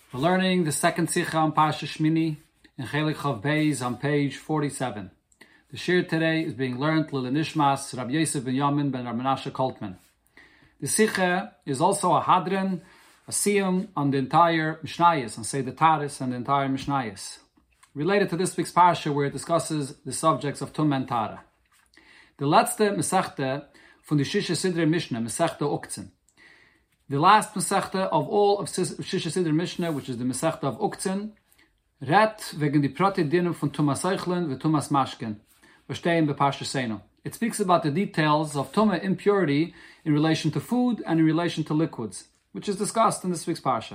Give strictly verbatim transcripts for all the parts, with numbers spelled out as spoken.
We're learning the second Sikha on Parsha Shmini in Chelik Chav Beis on page forty-seven. The shir today is being learned Lil Nishmas Rabbi Yosef ben Yamin ben Rabbi Menashe Koltman. The Sikha is also a hadran, a siyum on the entire Mishnayos, on Seder Taris and the entire Mishnayos. Related to this week's Parsha, where it discusses the subjects of Tum and Tara. The letzte Mesechte from the Shisha Sidre Mishnah, Mesechte Uktzin. The last Masechta of all of Shisha Sidra Mishnah, which is the Masechta of Uktzin, Ret wegen die Prate Dinum von Tumas Eichlen ve Tumas Mashken, bestehen be Parsha Seino. It speaks about the details of Tumah impurity in relation to food and in relation to liquids, which is discussed in this week's Parsha.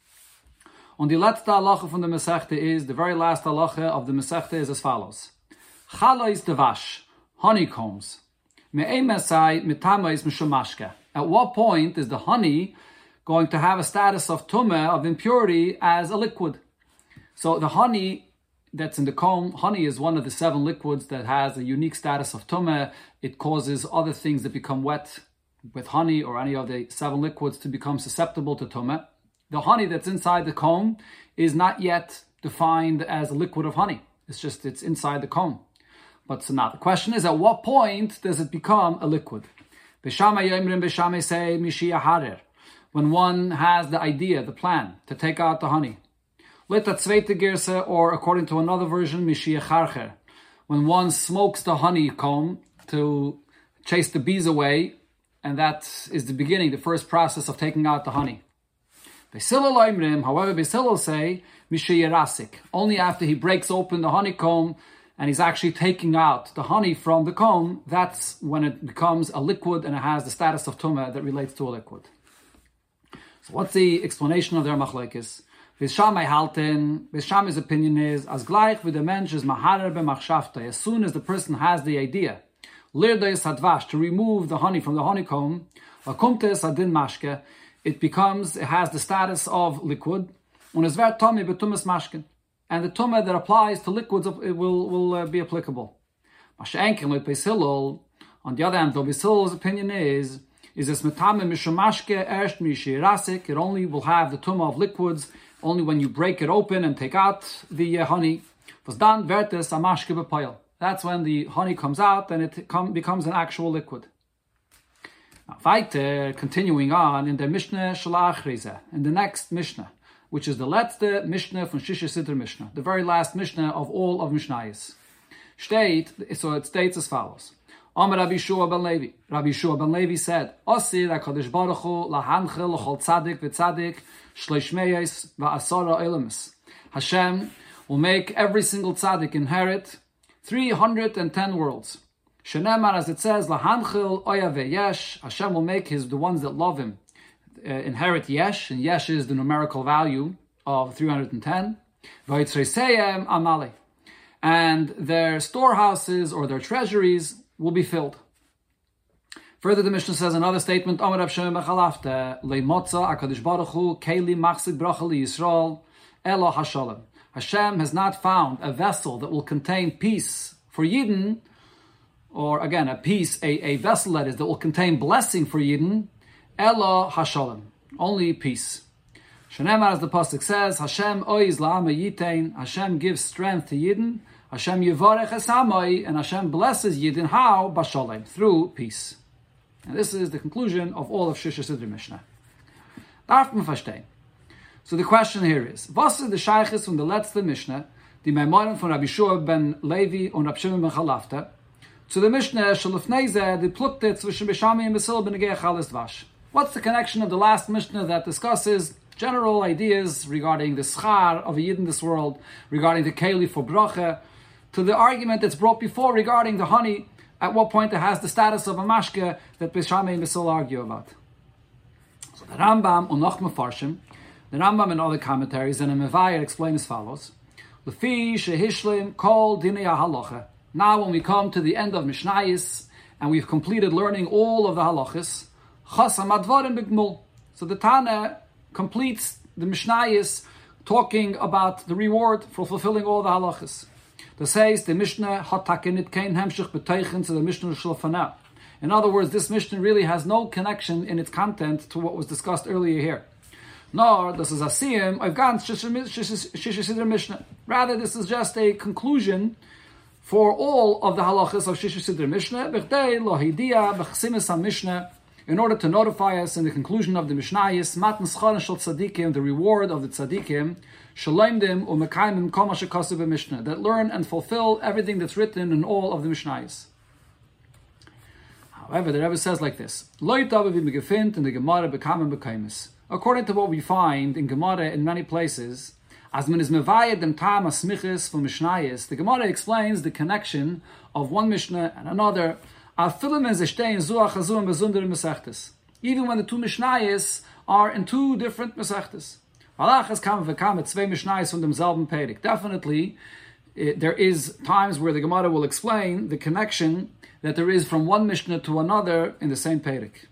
On the letzte halacha from the Masechta is, the very last halacha of the Masechta is as follows. Chalais devash, honeycombs, me'emesai mitamais mishumashke. At what point is the honey going to have a status of tumah, of impurity, as a liquid? So the honey that's in the comb, honey is one of the seven liquids that has a unique status of tumah. It causes other things that become wet with honey or any of the seven liquids to become susceptible to tumah. The honey that's inside the comb is not yet defined as a liquid of honey. It's just, it's inside the comb. But so now the question is, at what point does it become a liquid? B'shamai yomrim b'shamai say mishia harer, when one has the idea, the plan, to take out the honey. Leta tzveite girse, or according to another version, mishia charcher, when one smokes the honeycomb to chase the bees away, and that is the beginning, the first process of taking out the honey. B'silol yomrim, however, B'silol say mishia rasik, only after he breaks open the honeycomb and he's actually taking out the honey from the comb, that's when it becomes a liquid and it has the status of tumah that relates to a liquid. So what's the explanation of their machlekes? V'shamai halten, V'shamai's opinion is, as gleich with the mensch is maharer b'machshavta, as soon as the person has the idea, lirdeis hadvash, to remove the honey from the honeycomb, akumtes adin mashke, it becomes, it has the status of liquid, und es wird tomi betumas mashken. And the tumah that applies to liquids it will, will uh, be applicable. On the other hand, though Beisil's opinion is, is this metame mishumashke erst mishirasik, it only will have the tumah of liquids only when you break it open and take out the uh, honey. That's when the honey comes out and it com- becomes an actual liquid. Now, weiter, continuing on in the Mishnah Shalach in the next Mishnah, which is the letzte Mishnah from Shisha Sidra Mishnah, the very last Mishnah of all of Mishnayos. State, so it states as follows. Amar Rabbi Shua ben Levi. Rabbi Shua ben Levi said, Osir HaKadosh Baruch Hu lahanchel l'chol tzadik v'tzadik shleish meyos v'asara olamis. Hashem will make every single tzadik inherit three hundred ten worlds. Shenemar, as it says, lahanchel oya ve'yesh. Hashem will make his the ones that love him Uh, inherit yesh, and yesh is the numerical value of three hundred ten. And their storehouses or their treasuries will be filled. Further, the Mishnah says another statement, Hashem has not found a vessel that will contain peace for Yidden, or again, a peace, a, a vessel that is, that will contain blessing for Yidden, Elo Hashalom, only peace. Shenemar, as the pasuk says, Hashem oiz la'ama yitain, Hashem gives strength to Yidden, Hashem yivarech esamoi, and Hashem blesses Yidden, how? Bashalom, through peace. And this is the conclusion of all of Shisha Sidra Mishnah. Darf man verstehen. So the question here is, was ist the Sheiches von der letzte Mishnah, die Maimorim von Rabbi Shua ben Levi und Rabbi Shimon ben Chalafta, zu der Mishnah, Shalufneze, die plukte zwischen B'shamai and B'sil ben Negei Chalas Dvash. What's the connection of the last Mishnah that discusses general ideas regarding the schar of a yid in this world, regarding the keli for bracha, to the argument that's brought before regarding the honey, at what point it has the status of a mashke that B'shamai and B'sil argue about? So the Rambam, und noch Mefarshim, the Rambam and other commentaries, and a Mevayah explain as follows, Lefi shehishlim kol dinei halacha. Now when we come to the end of Mishnayos, and we've completed learning all of the halachas, so the Tana completes the Mishnayos talking about the reward for fulfilling all the halachas. Das says the Mishnah hat takenit kein hemshich beteichen to the Mishnah Shlofana. In other words, this Mishnah really has no connection in its content to what was discussed earlier here. nor this is a siyum of ganz Shisha Sidra Mishnah. Rather, this is just a conclusion for all of the halachas of Shisha Sidra Mishnah, b'chdei lo hidia b'chsimis ha-Mishnah, in order to notify us in the conclusion of the Mishnayis, matan schon shel tzadikim, the reward of the tzadikim, shaloimdim u'mekaimim kol ma shekasav b'Mishnah, that learn and fulfill everything that's written in all of the Mishnayis. However, the Rebbe says like this: Lo yitav b'megefint in the Gemara b'kamim b'kaimis. According to what we find in Gemara in many places, as man is mevayed dem tam asmichis from Mishnayis, the Gemara explains the connection of one Mishnah and another. Even when the two Mishnayis are in two different Mesechtes. Definitely, it, there is times where the Gemara will explain the connection that there is from one Mishnah to another in the same Perek.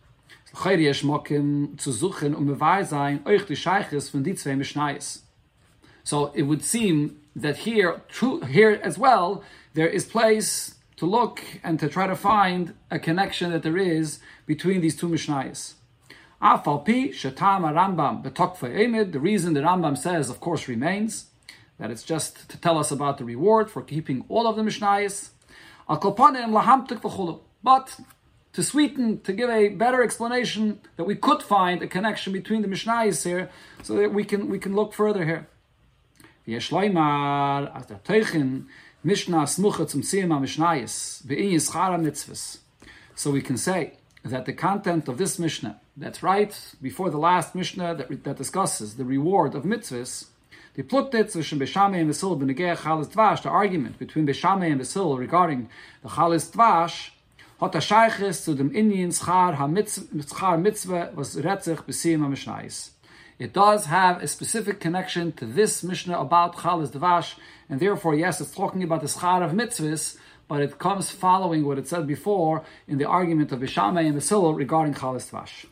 So it would seem that here, true, here as well, there is place to look and to try to find a connection that there is between these two Mishnayos. The reason the Rambam says, of course, remains, that it's just to tell us about the reward for keeping all of the Mishnayos. But to sweeten, to give a better explanation, that we could find a connection between the Mishnayos here, so that we can we can look further here. Mishnah smucha zum Siyum HaMishnayis be'in yischar mitzvahs. So we can say that the content of this Mishnah, that's right before the last Mishnah that, that discusses the reward of mitzvahs, the pluktet zwischen Beishamai and Basil b'negei chalas dvash, the argument between Beishamai and Basil regarding the chalas dvash, hat a shayches zu dem inyan schar ha-mitzvah was retzich b'Siyum HaMishnayis. It does have a specific connection to this Mishnah about Chalas Dvash, and therefore, yes, it's talking about the schar of mitzvahs, but it comes following what it said before in the argument of Beishamai and Basil regarding Chalas Dvash.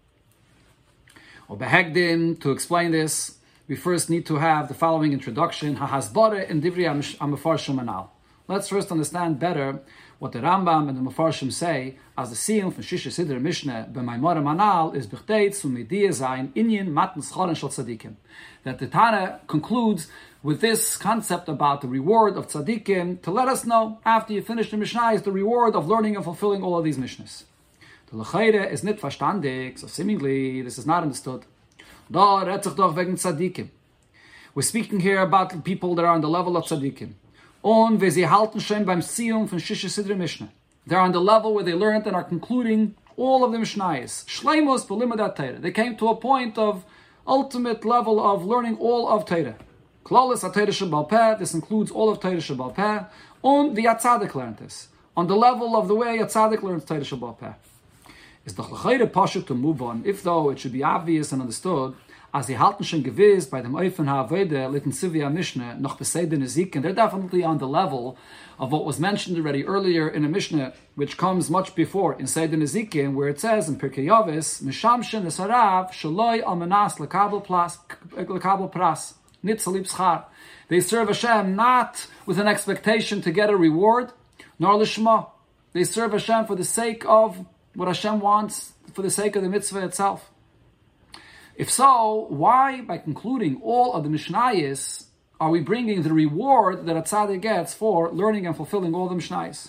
Or Behegdin, to explain this, we first need to have the following introduction, Ha-hasbara in Divrei HaMefarshim Anal. Let's first understand better what the Rambam and the Mefarshim say as the siyum from Shisha Sidra Mishnah b'Maimarim Anal is b'chteit zum Mediyah Zayin Inyan Matan Schoren Shel Tzadikim. That the Tana concludes with this concept about the reward of Tzadikim to let us know, after you finish the Mishnah, is the reward of learning and fulfilling all of these Mishnahs. The L'chayre is nicht verstandig, so seemingly this is not understood. Da redt sich doch wegen Tzadikim. We're speaking here about people that are on the level of Tzadikim. Und wir sie halten schon beim Siyum von Shisha Sidra Mishnah. They're on the level where they learned and are concluding all of the Mishnayos. Shleimus b'limudat Torah. They came to a point of ultimate level of learning all of Torah. Klalis HaTorah Shebal Peh. This includes all of Torah Shebal Peh. Und the Yatzadik learned this. On the level of the way Yatzadik learns Torah Shebal Peh. It's the L'chayre Pashut to move on, if though it should be obvious and understood, as sie halten schon gewiss bei dem Eufen HaAvede litten Sivya Mishnah noch beseder Nezik, and they're definitely on the level of what was mentioned already earlier in a Mishnah, which comes much before in Seder Nezikin, where it says in Pirkei Yavis, Mishamshin Esarav Shaloi Almanas Lekabel Pras Nitzalib Schar. They serve Hashem not with an expectation to get a reward, nor Lishma. They serve Hashem for the sake of what Hashem wants, for the sake of the mitzvah itself. If so, why, by concluding all of the Mishnayos, are we bringing the reward that a tzaddik gets for learning and fulfilling all the Mishnayos?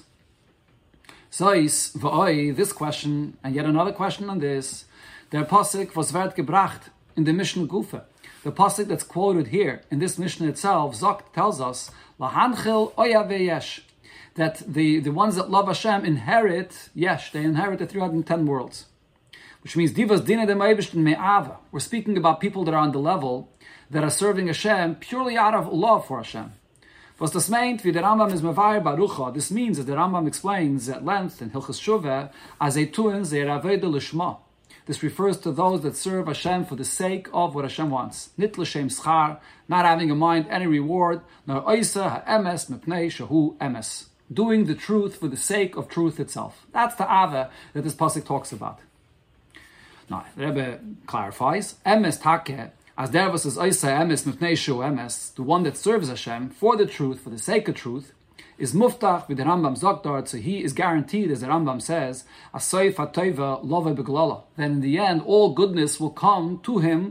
Zois, v'oi, this question, and yet another question on this, der Pasuk was wird gebracht in the Mishnah Gufa. The Pasuk that's quoted here in this Mishnah itself, Zok tells us, Lahanchil oya ve'yesh, that the, the ones that love Hashem inherit, yesh, they inherit the three hundred ten worlds. Which means divas dina de ma'ibishtin me'ava. We're speaking about people that are on the level that are serving Hashem purely out of love for Hashem. Was das meint, wie der Rambam is mevayer barucha, this means that the Rambam explains at length in Hilchos Shuvah, as a tuin ze raveda lishma. This refers to those that serve Hashem for the sake of what Hashem wants. Nit l'shem schar, not having in mind any reward, nor oisa ha'emes mepnei shahu emes. Doing the truth for the sake of truth itself. That's the ava that this pasuk talks about. Now, the Rebbe clarifies, emes takeh, as there was as oisa emes mepnei shahu emes, the one that serves Hashem for the truth, for the sake of truth, is muftach with the Rambam Zogdar, so he is guaranteed, as the Rambam says, asoif ha'tova love beglala. Then in the end, all goodness will come to him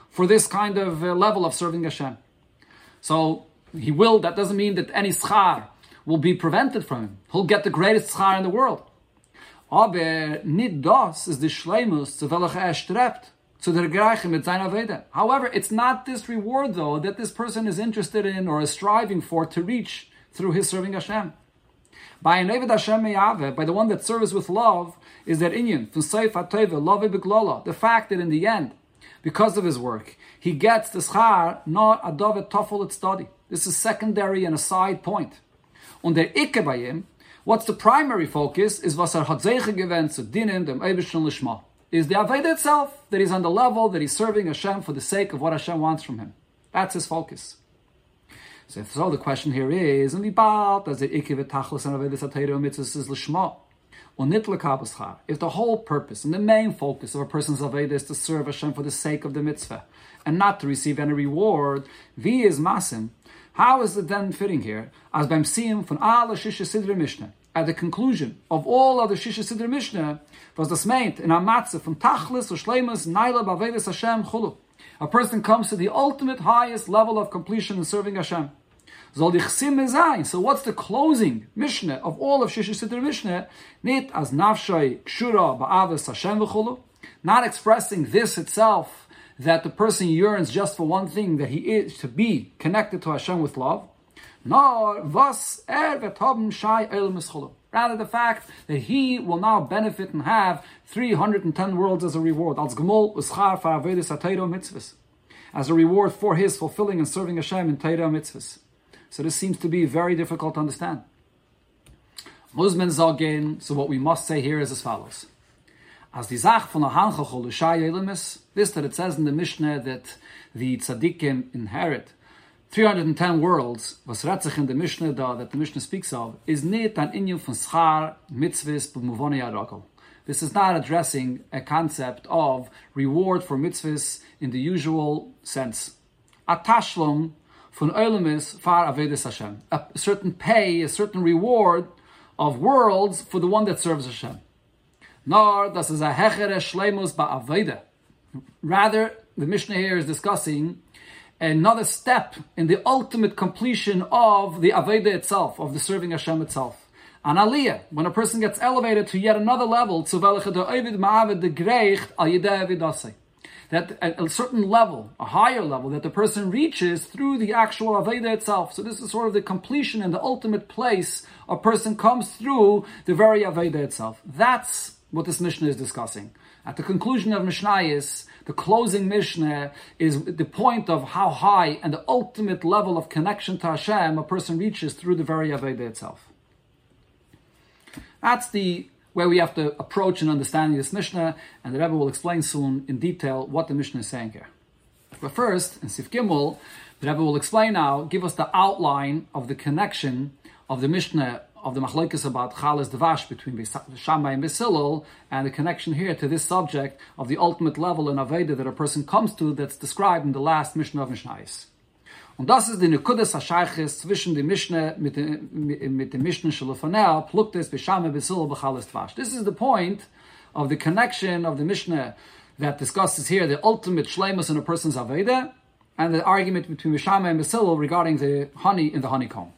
for this kind of uh, level of serving Hashem. So he will, that doesn't mean that any schar will be prevented from him. He'll get the greatest schar in the world. Aber nit das is the shleimus zu welcher er strebt, zu der Greiche mit seiner Aveda. However, it's not this reward though that this person is interested in or is striving for to reach through his serving Hashem. By an Eved Hashem Meyave, by the one that serves with love, is that inyan, from Seif HaTeva, love B'Glola, the fact that in the end, because of his work, he gets the schar, not a dovet tofel et study. This is secondary and a side point. Und der Ikke bei ihm, what's the primary focus is was er hat zeiche gewend zu dienen dem Eibischen Lishma. Is the Aveda itself, that he's on the level that he's serving Hashem for the sake of what Hashem wants from him. That's his focus. So, so the question here is, and bald does the Ikke v'tachlis and Aveda Satayra mitzvahs is Lishma. Und nit l'kabeschar. If the whole purpose and the main focus of a person's Aveda is to serve Hashem for the sake of the mitzvah, and not to receive any reward, vi is masim. How is it then fitting here? As beim Siyum von alle Shisha Sidra Mishnah, at the conclusion of all of the Shisha Sidra Mishnah, was das meint in a matzah from Tachlis or Shleimus Naila B'Avedas Hashem Chulu. A person comes to the ultimate highest level of completion in serving Hashem. Zol dichsim mezayin. So what's the closing Mishnah of all of Shisha Sidra Mishnah? Nit as nafshay kshura ba'avas Hashem v'chulu. Not expressing this itself, that the person yearns just for one thing, that he is to be connected to Hashem with love. Nor vas er v'tobim shai el mischulu. Rather the fact that he will now benefit and have three hundred ten worlds as a reward. Als gemol uschar for Avedis HaTeira mitzvahs. As a reward for his fulfilling and serving Hashem in Teira mitzvahs. So this seems to be very difficult to understand. Muzmen Zogin, so what we must say here is as follows. As die Sach von der Hanchachol Shai Elimis, this that it says in the Mishnah that the tzaddikim inherit three hundred ten worlds, was retzich in the Mishnah da, that the Mishnah speaks of, is nit an inyan von schar mitzvahs b'muvoni arakol. This is not addressing a concept of reward for mitzvahs in the usual sense. A tashlum von Elimis far Avedis Hashem. A certain pay, a certain reward of worlds for the one that serves Hashem. Nor das is a hechere shleimus ba'aveda. Rather, the Mishnah here is discussing another step in the ultimate completion of the Aveda itself, of the serving Hashem itself. An aliyah, when a person gets elevated to yet another level, that at a certain level, a higher level, that the person reaches through the actual Aveda itself. So this is sort of the completion and the ultimate place a person comes through the very Aveda itself. That's what this Mishnah is discussing. At the conclusion of Mishnayos, the closing Mishnah is the point of how high and the ultimate level of connection to Hashem a person reaches through the very Aveda itself. That's the where we have to approach and understand this Mishnah, and the Rebbe will explain soon in detail what the Mishnah is saying here. But first, in Sif Gimel, the Rebbe will explain now, give us the outline of the connection of the Mishnah of the Machlokes about Chalas Devash between Shammai and Beis Hillel, and the connection here to this subject of the ultimate level in Aveda that a person comes to that's described in the last Mishnah of Mishnayos. Und das ist die Nekudas HaShayches zwischen dem Mishnah mit dem mit dem Mishnah Shalofanel Pluktes B'Shammai Beis Hillel B'Chalas Devash. This is the point of the connection of the Mishnah that discusses here the ultimate shleimus in a person's Aveda, and the argument between Shammai and Beis Hillel regarding the honey in the honeycomb.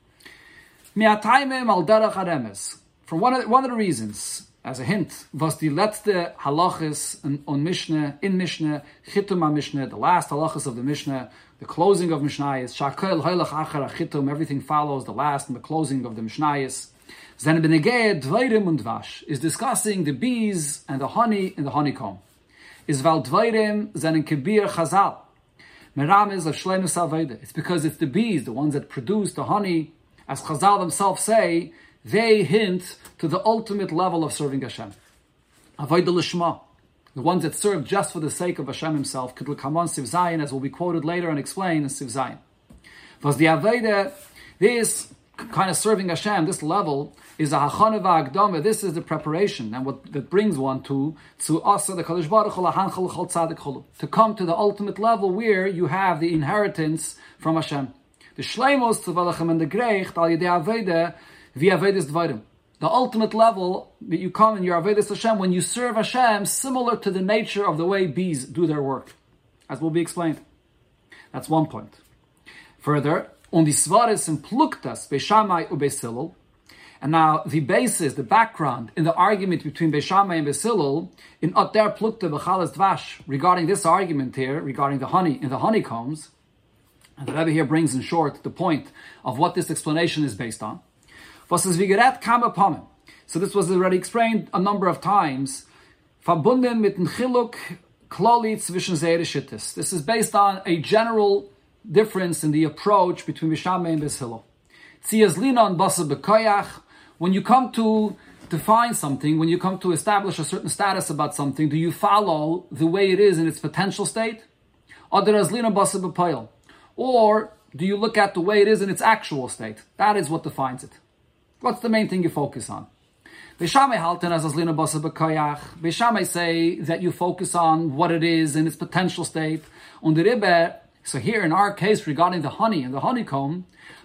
From one of the, one of the reasons, as a hint, was the letzte halachas on Mishnah, in Mishnah, chitum Mishnah, the last halachas of the Mishnah, the closing of Mishnayos, shakel hoylach achar chitum, everything follows the last and the closing of the Mishnayos. Zen benegeh dveirim und dvash is discussing the bees and the honey in the honeycomb. Is val dveirim zen kibir chazal. Meram is of shleimus aveda. It's because it's the bees, the ones that produce the honey. As Chazal themselves say, they hint to the ultimate level of serving Hashem. Avodah Lishma, the ones that serve just for the sake of Hashem Himself, Kedul Kamon Siv Zayin, as will be quoted later and explained in Siv Zayin. Because the Avodah, this kind of serving Hashem, this level, is a Hachana V'Agdama. This is the preparation, and what that brings one to to Asa the Kadosh Baruch Hu Lahanchal Chol Tzadik Cholu, to come to the ultimate level where you have the inheritance from Hashem. The shleimos to Valachem and the Greicht al Yedei Aveda via Avedas Dvarim. The ultimate level that you come in your Avedas Hashem when you serve Hashem, similar to the nature of the way bees do their work. as will be explained. That's one point. Further, on the svaris and pluktas Beishamai u'Beis Hillel, and now the basis, the background in the argument between Beis Shammai and Beis Hillel in Oter Plukta B'chalas Dvash regarding this argument here, regarding the honey in the honeycombs, and the Rebbe here brings in short the point of what this explanation is based on. Was is vigeret kama pamim. So this was already explained a number of times. Verbunden mit dem Chiluk klali zwischen zeire shittis. This is based on a general difference in the approach between Beis Shammai and Beis Hillel. Tzias lina and basa b'koyach. When you come to define something, when you come to establish a certain status about something, do you follow the way it is in its potential state? Or do you look at the way it is in its actual state? That is what defines it. What's the main thing you focus on? Beis Shammai say that you focus on what it is in its potential state. So here in our case regarding the honey and the honeycomb,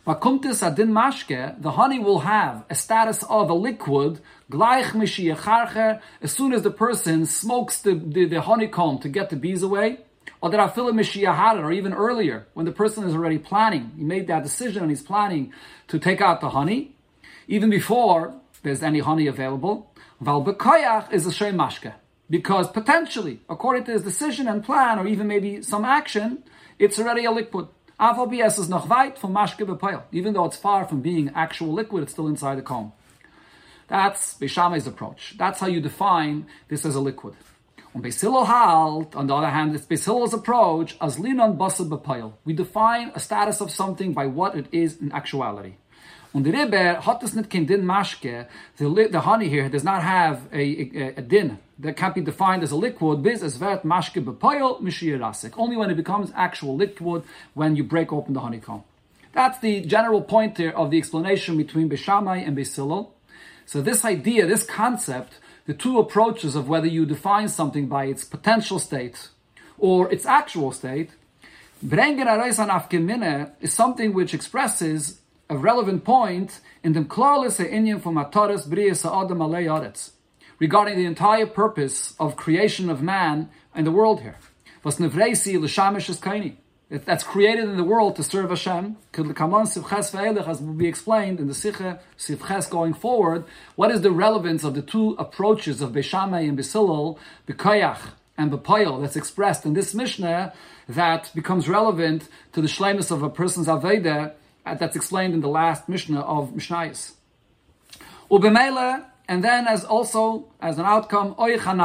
the honey will have a status of a liquid as soon as the person smokes the, the, the honeycomb to get the bees away, or or even earlier, when the person is already planning, he made that decision and he's planning to take out the honey, even before there's any honey available. Is a shem mashke, because potentially, according to his decision and plan, or even maybe some action, it's already a liquid. Is noch weit from mashke b'poil. Even though it's far from being actual liquid, it's still inside the comb. That's Beis Shammai's approach. That's how you define this as a liquid. On Beis Hillel halt, on the other hand, it's Beis Hillel's approach as linon basa b'poil. We define a status of something by what it is in actuality. On the Rebbe, hat es nicht kein din mashke. The the honey here does not have a, a, a din that can't be defined as a liquid. Biz es vert mashke b'poil mishir rasik. Only when it becomes actual liquid, when you break open the honeycomb. That's the general point here of the explanation between Beis Shammai and Beis Hillel. So this idea, this concept, the two approaches of whether you define something by its potential state or its actual state, brengen areis an afgemine is something which expresses a relevant point in the klarlis ha'inyan from Ataras B'riyas Ha'adam Alei Aretz, regarding the entire purpose of creation of man and the world here. Was nevreisi l'shamish es kaini. That's created in the world to serve Hashem. As will be explained in the Sikha Sivches going forward, what is the relevance of the two approaches of Beis Shammai and Beis Hillel, B'koyach and B'poil, that's expressed in this Mishnah, that becomes relevant to the shleimus of a person's Aveda, that's explained in the last Mishnah of Mishnayos. Ubemele, and then as also as an outcome,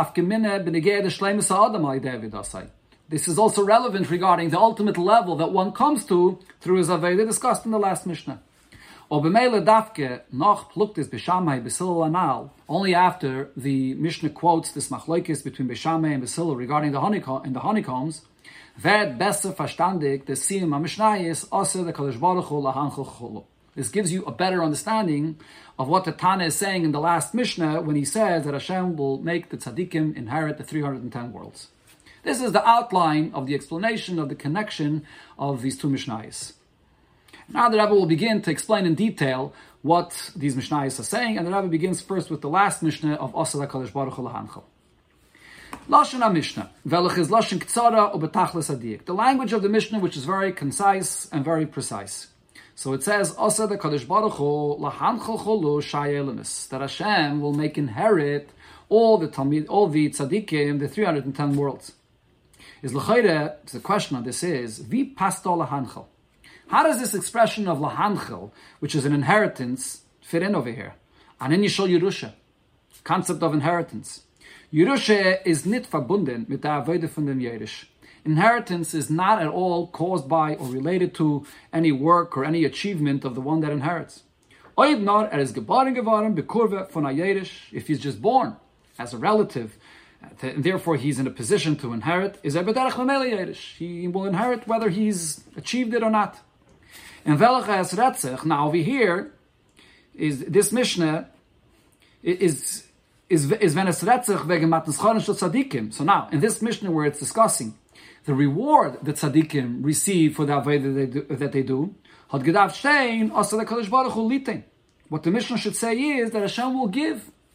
this is also relevant regarding the ultimate level that one comes to through his Aveda discussed in the last Mishnah. Ubemele dafke noch pluktis Beis Shammai Beis Hillel anal. Only after the Mishnah quotes this machlokes between Beis Shammai and Beis Hillel regarding the honeycomb and the honeycombs, Ved besser verstandig the siyum ha-mishnayis ase the Kadosh Baruch Hu lahanchel chulu. This gives you a better understanding of what the Tana is saying in the last Mishnah when he says that Hashem will make the tzaddikim inherit the three hundred ten worlds. This is the outline of the explanation of the connection of these two Mishnayis. Now the Rebbe will begin to explain in detail what these Mishnayis are saying, and the Rebbe begins first with the last Mishnah of ase the Kadosh Baruch Hu lahanchel. Lashon HaMishnah, velech is lashon ktsara ubetachlis adik. The language of the Mishnah, which is very concise and very precise. So it says, Asa the Kadosh Baruch Hu lahanchel cholu shayelemis, that Hashem will make inherit all the Talmid, all the tzaddikim, the three hundred ten worlds. Is l'chayre, the question on this is, vi pasto lahanchel. How does this expression of lahanchel, which is an inheritance, fit in over here? Anin yishol Yerusha, concept of inheritance. Yerusha is nit verbunden mit der Avodah von dem Yerish. Inheritance is not at all caused by or related to any work or any achievement of the one that inherits. Oib nor er is geboren geworden bekurve von a Yerish. If he's just born as a relative, and therefore he's in a position to inherit, is er b'derech l'mele Yerish. He will inherit whether he's achieved it or not. And velach es retzech. Now over here is this Mishnah is. Is is when es retzach wegen matnes chonish tzaddikim. So now in this Mishnah where it's discussing the reward that tzaddikim receive for the avodah that they do, that they do, had gedav shein asa the Kadosh Baruch Hu litin. What the Mishnah should say is that Hashem will give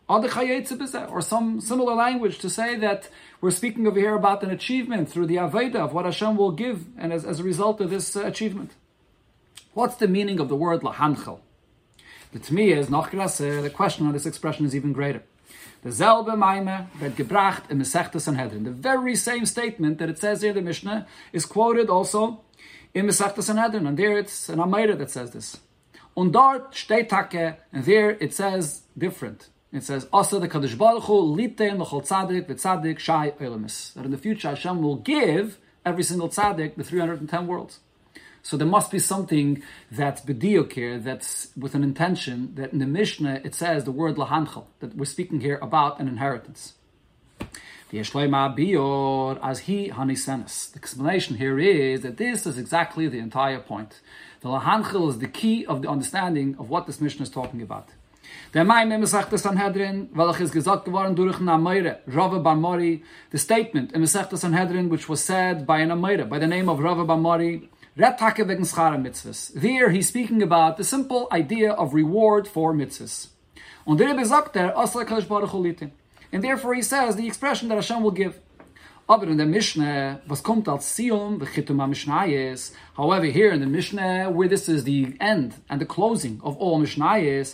or some similar language to say that we're speaking over here about an achievement through the Aveda of what Hashem will give, and as, as a result of this uh, achievement. What's the meaning of the word lahanchel? The Tmiyah is noch grasser. The question on this expression is even greater. The Zelbe Maime werd gebracht in Masechta Sanhedrin. The very same statement that it says here in the Mishnah is quoted also in Masechta Sanhedrin, and there it's an Ameira that says this. Und dort steht Take, and there it says different. It says, Asa the Kadosh Baruch Hu litein l'chol tzadik v'tzadik shai olamis. That in the future Hashem will give every single tzadik the three hundred ten worlds. So there must be something that's b'diuk here, that's with an intention, that in the Mishnah it says the word lahanchel, that we're speaking here about an inheritance. The as he hanisenes. The explanation here is that this is exactly the entire point. The lahanchel is the key of the understanding of what this Mishnah is talking about. Der Maim in Masechta Sanhedrin, welch is gesagt geworden durch an Ameire, Rava bar Mori, the statement in Masechta Sanhedrin which was said by an Ameire, by the name of Rava bar Mori, there he's speaking about the simple idea of reward for mitzvahs. And therefore he says the expression that Hashem will give. Aber in the Mishnah, was kommt als Siyum, v'chitum ha-Mishnayis. However, here in the Mishnah, where this is the end and the closing of all Mishnayis,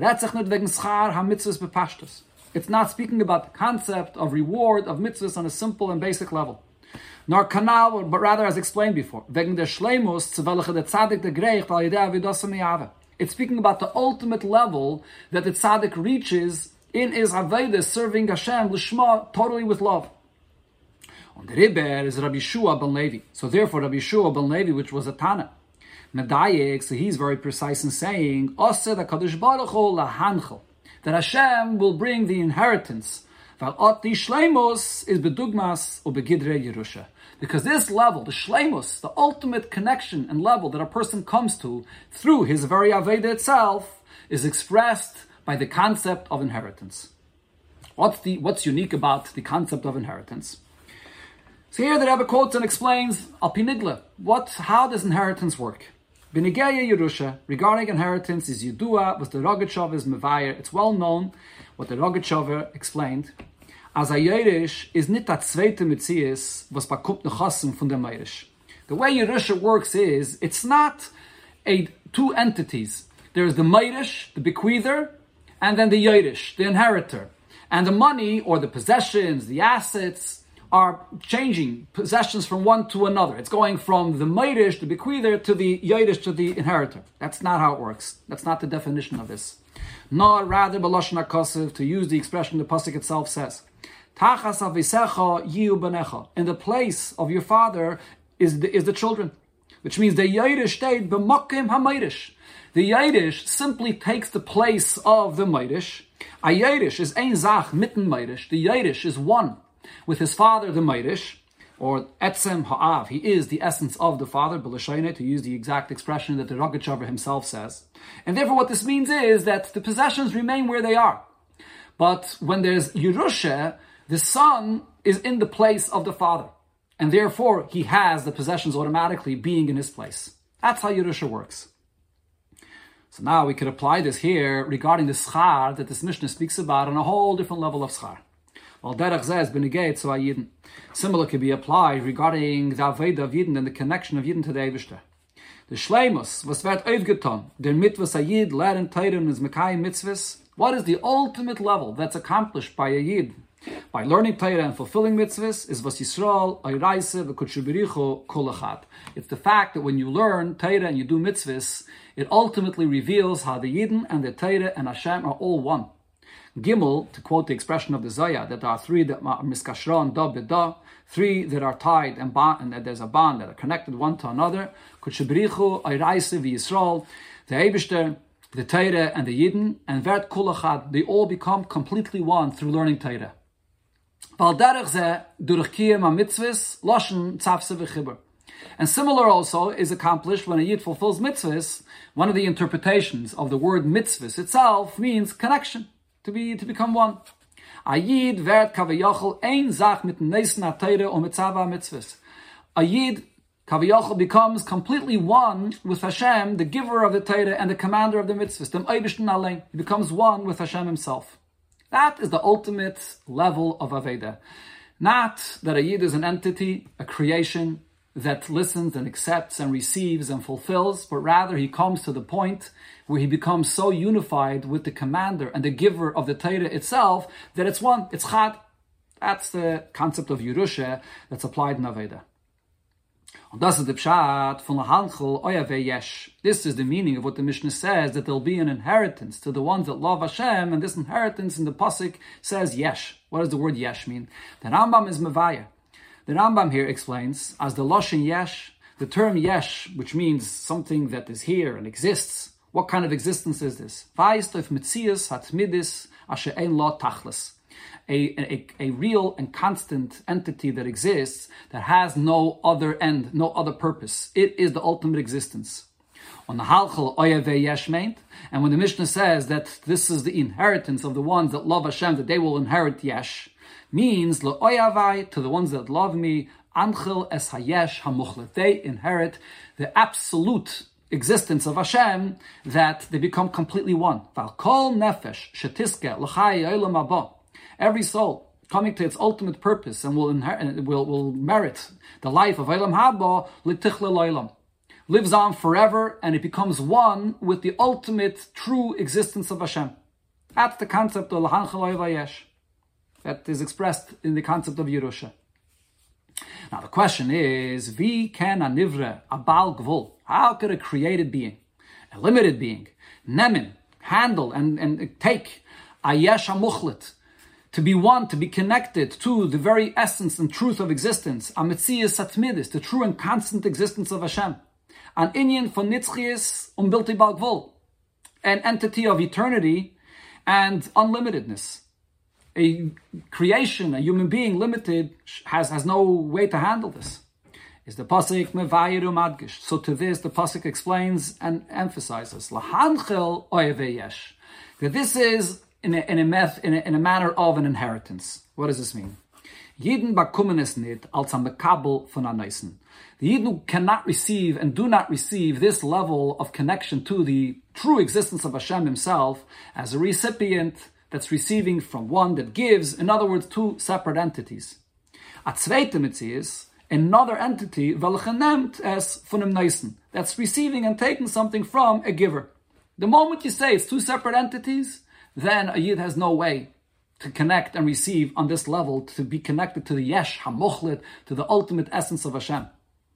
it's not speaking about the concept of reward of mitzvahs on a simple and basic level. Nor kanal, but rather as explained before. It's speaking about the ultimate level that the tzaddik reaches in his Aveda, serving Hashem l'shma, totally with love. On the Riber is Rabbi Yeshua ben Levi. So therefore Rabbi Yeshua ben Levi, which was a Tana, Medayek, so he's very precise in saying, Oseh HaKadosh Baruch Hu lahanchel, that Hashem will bring the inheritance. Ot di shleimus is bedugmas or begidre Yerusha. Because this level, the shleimus, the ultimate connection and level that a person comes to through his very Aveda itself, is expressed by the concept of inheritance. What's the what's unique about the concept of inheritance? So here the Rebbe quotes and explains Al Pinigla, what how does inheritance work? B'negaya Yerusha, regarding inheritance, is Yedua, was the Rogatchover is Mevayer. It's well known what the Rogatchover explained. As a Yerush is nit a zweite Metzies, was bekommt nechasim von der Meirish. The way Yerusha works is, it's not a two entities. There's the Meirish, the bequeather, and then the Yerush, the inheritor. And the money, or the possessions, the assets, are changing possessions from one to another. It's going from the Meirish, the bequeather, to the Yerush, to the inheritor. That's not how it works. That's not the definition of this. Nor rather, B'lashon HaKosev, to use the expression the Pasuk itself says, Tachas avisecha yiu benecha. In the place of your father is the, is the children. Which means the Yerush stayed b'makim ha-Meirish. The Yerush simply takes the place of the Meirish. A Yerush is ein Zach mitten Meirish. The Yerush is one with his father, the Meirish, or etzem ha'av. He is the essence of the father, b'lashayneh, to use the exact expression that the Rogatchover himself says. And therefore what this means is that the possessions remain where they are. But when there's Yerusha, the son is in the place of the father. And therefore he has the possessions automatically being in his place. That's how Yerusha works. So now we could apply this here regarding the schar that this Mishnah speaks about on a whole different level of schar. Well, derech zeh is benegeit zu Yidden. Similar could be applied regarding the Aveda of Yidden and the connection of Yidden to the Eibishter. The Shleimus, was wird aufgetan, der mitvas a Yid lernen Teiren is Mekayim mitzvahs. What is the ultimate level that's accomplished by a Yid? By learning Torah and fulfilling mitzvahs is was Yisrael, Ayraise, v'Kutshubiricho, Kolachat. It's the fact that when you learn Torah and you do mitzvahs, it ultimately reveals how the Yidden and the Torah and Hashem are all one. Gimel, to quote the expression of the Zoya, that there are three that are miskashron da b'da, three that are tied and bond, and that there's a bond that are connected one to another. Kutshubiricho, Ayraise, v'Yisrael, the Eibishter, the Torah and the Yidden, and Vert Kolachat, they all become completely one through learning Torah. And similar also is accomplished when a Yid fulfills mitzvahs. One of the interpretations of the word mitzvahs itself means connection, to be to become one. A Yid werd kavayachol ein zach mit neisen ha-Torah o mitzvah mitzvahs. A Yid kavayachol becomes completely one with Hashem, the giver of the Torah and the commander of the mitzvahs. Dem Eibishten allein. He becomes one with Hashem himself. That is the ultimate level of Aveda. Not that a Yid is an entity, a creation that listens and accepts and receives and fulfills, but rather he comes to the point where he becomes so unified with the commander and the giver of the Torah itself that it's one, it's Chad. That's the concept of Yerusha that's applied in Aveda. Und das ist the Pshat von Lahanchel Oyave Yesh. This is the meaning of what the Mishnah says, that there'll be an inheritance to the ones that love Hashem, and this inheritance in the Pasuk says Yesh. What does the word Yesh mean? The Rambam is Mevaya. The Rambam here explains, as the Loshen Yesh, the term Yesh, which means something that is here and exists. What kind of existence is this? Vaystof Metzias Hatmidis Asher Ein Lo Tachlis. A, a, a real and constant entity that exists, that has no other end, no other purpose. It is the ultimate existence. On the halchel oyave yesh meint, and when the Mishnah says that this is the inheritance of the ones that love Hashem, that they will inherit yesh, means lo oyavai, to the ones that love me, anchel es hayesh hamuchlet. They inherit the absolute existence of Hashem, that they become completely one. Val kol nefesh shetiske l'chai olam haba. Every soul coming to its ultimate purpose and will inherit, will, will merit the life of Olam Haba, litichle lo'olam, lives on forever, and it becomes one with the ultimate true existence of Hashem. That's the concept of Lahanchel Oyave Yesh that is expressed in the concept of Yerusha. Now the question is, Vi ken anivre abal gvul? How could a created being, a limited being, nemin, handle and, and take ayesh hamuchlet, to be one, to be connected to the very essence and truth of existence, ametzias satmidis, the true and constant existence of Hashem, an inyan von nitzchias um bilti balgvul, an entity of eternity and unlimitedness. A creation, a human being limited, has, has no way to handle this. Is the pasuk mevayir umadgish. So to this, the pasuk explains and emphasizes lahanchel oyave yesh, that this is In a, in, a meth, in, a, in a manner of an inheritance. What does this mean? Yidden bakumen es nit als am bekabel von anoisen. The Yidden cannot receive and do not receive this level of connection to the true existence of Hashem himself as a recipient that's receiving from one that gives, in other words, two separate entities. A zweite Metzias, another entity, welche nimmt es von dem Neisen, that's receiving and taking something from a giver. The moment you say it's two separate entities, then a Yid has no way to connect and receive on this level, to be connected to the Yesh HaMuchlet, to the ultimate essence of Hashem.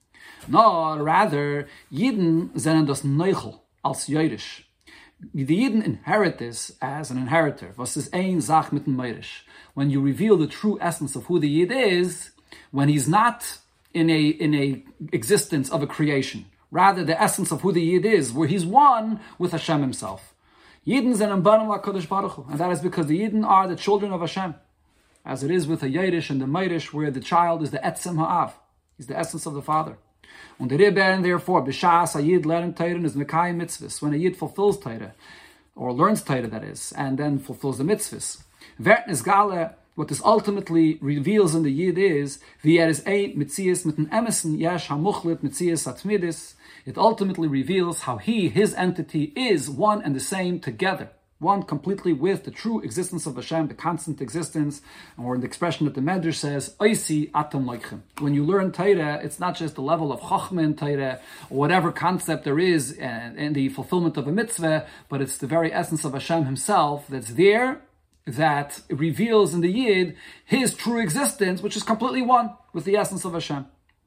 No, rather, Yidden sind das Neuchel als Jörisch. The Yidden inherit this as an inheritor. Was ist ein Sach mit dem Meirish? When you reveal the true essence of who the Yid is, when he's not in a in a existence of a creation, rather the essence of who the Yid is, where he's one with Hashem himself. Yidden sind am Banam LaKadosh Baruch Hu, and that is because the Yidden are the children of Hashem, as it is with the Yeirish and the Meirish, where the child is the Etzem Ha'av, he's the essence of the father. Und the Rebbe, and therefore, B'shas a Yid learning Torah is Mekayim mitzvahs, when a Yid fulfills Torah, or learns Torah, that is, and then fulfills the mitzvahs. Vert is Gale, what this ultimately reveals in the Yid is, V'yer is ein mitzias mit an emesen yesh hamuchlet mitzias atmidis. It ultimately reveals how he, his entity, is one and the same together. One completely with the true existence of Hashem, the constant existence, or in the expression that the Medrash says, Oisi atam loichem. When you learn Torah, it's not just the level of Chochmah in Torah, or whatever concept there is in, in the fulfillment of a mitzvah, but it's the very essence of Hashem himself that's there, that reveals in the Yid his true existence, which is completely one with the essence of Hashem.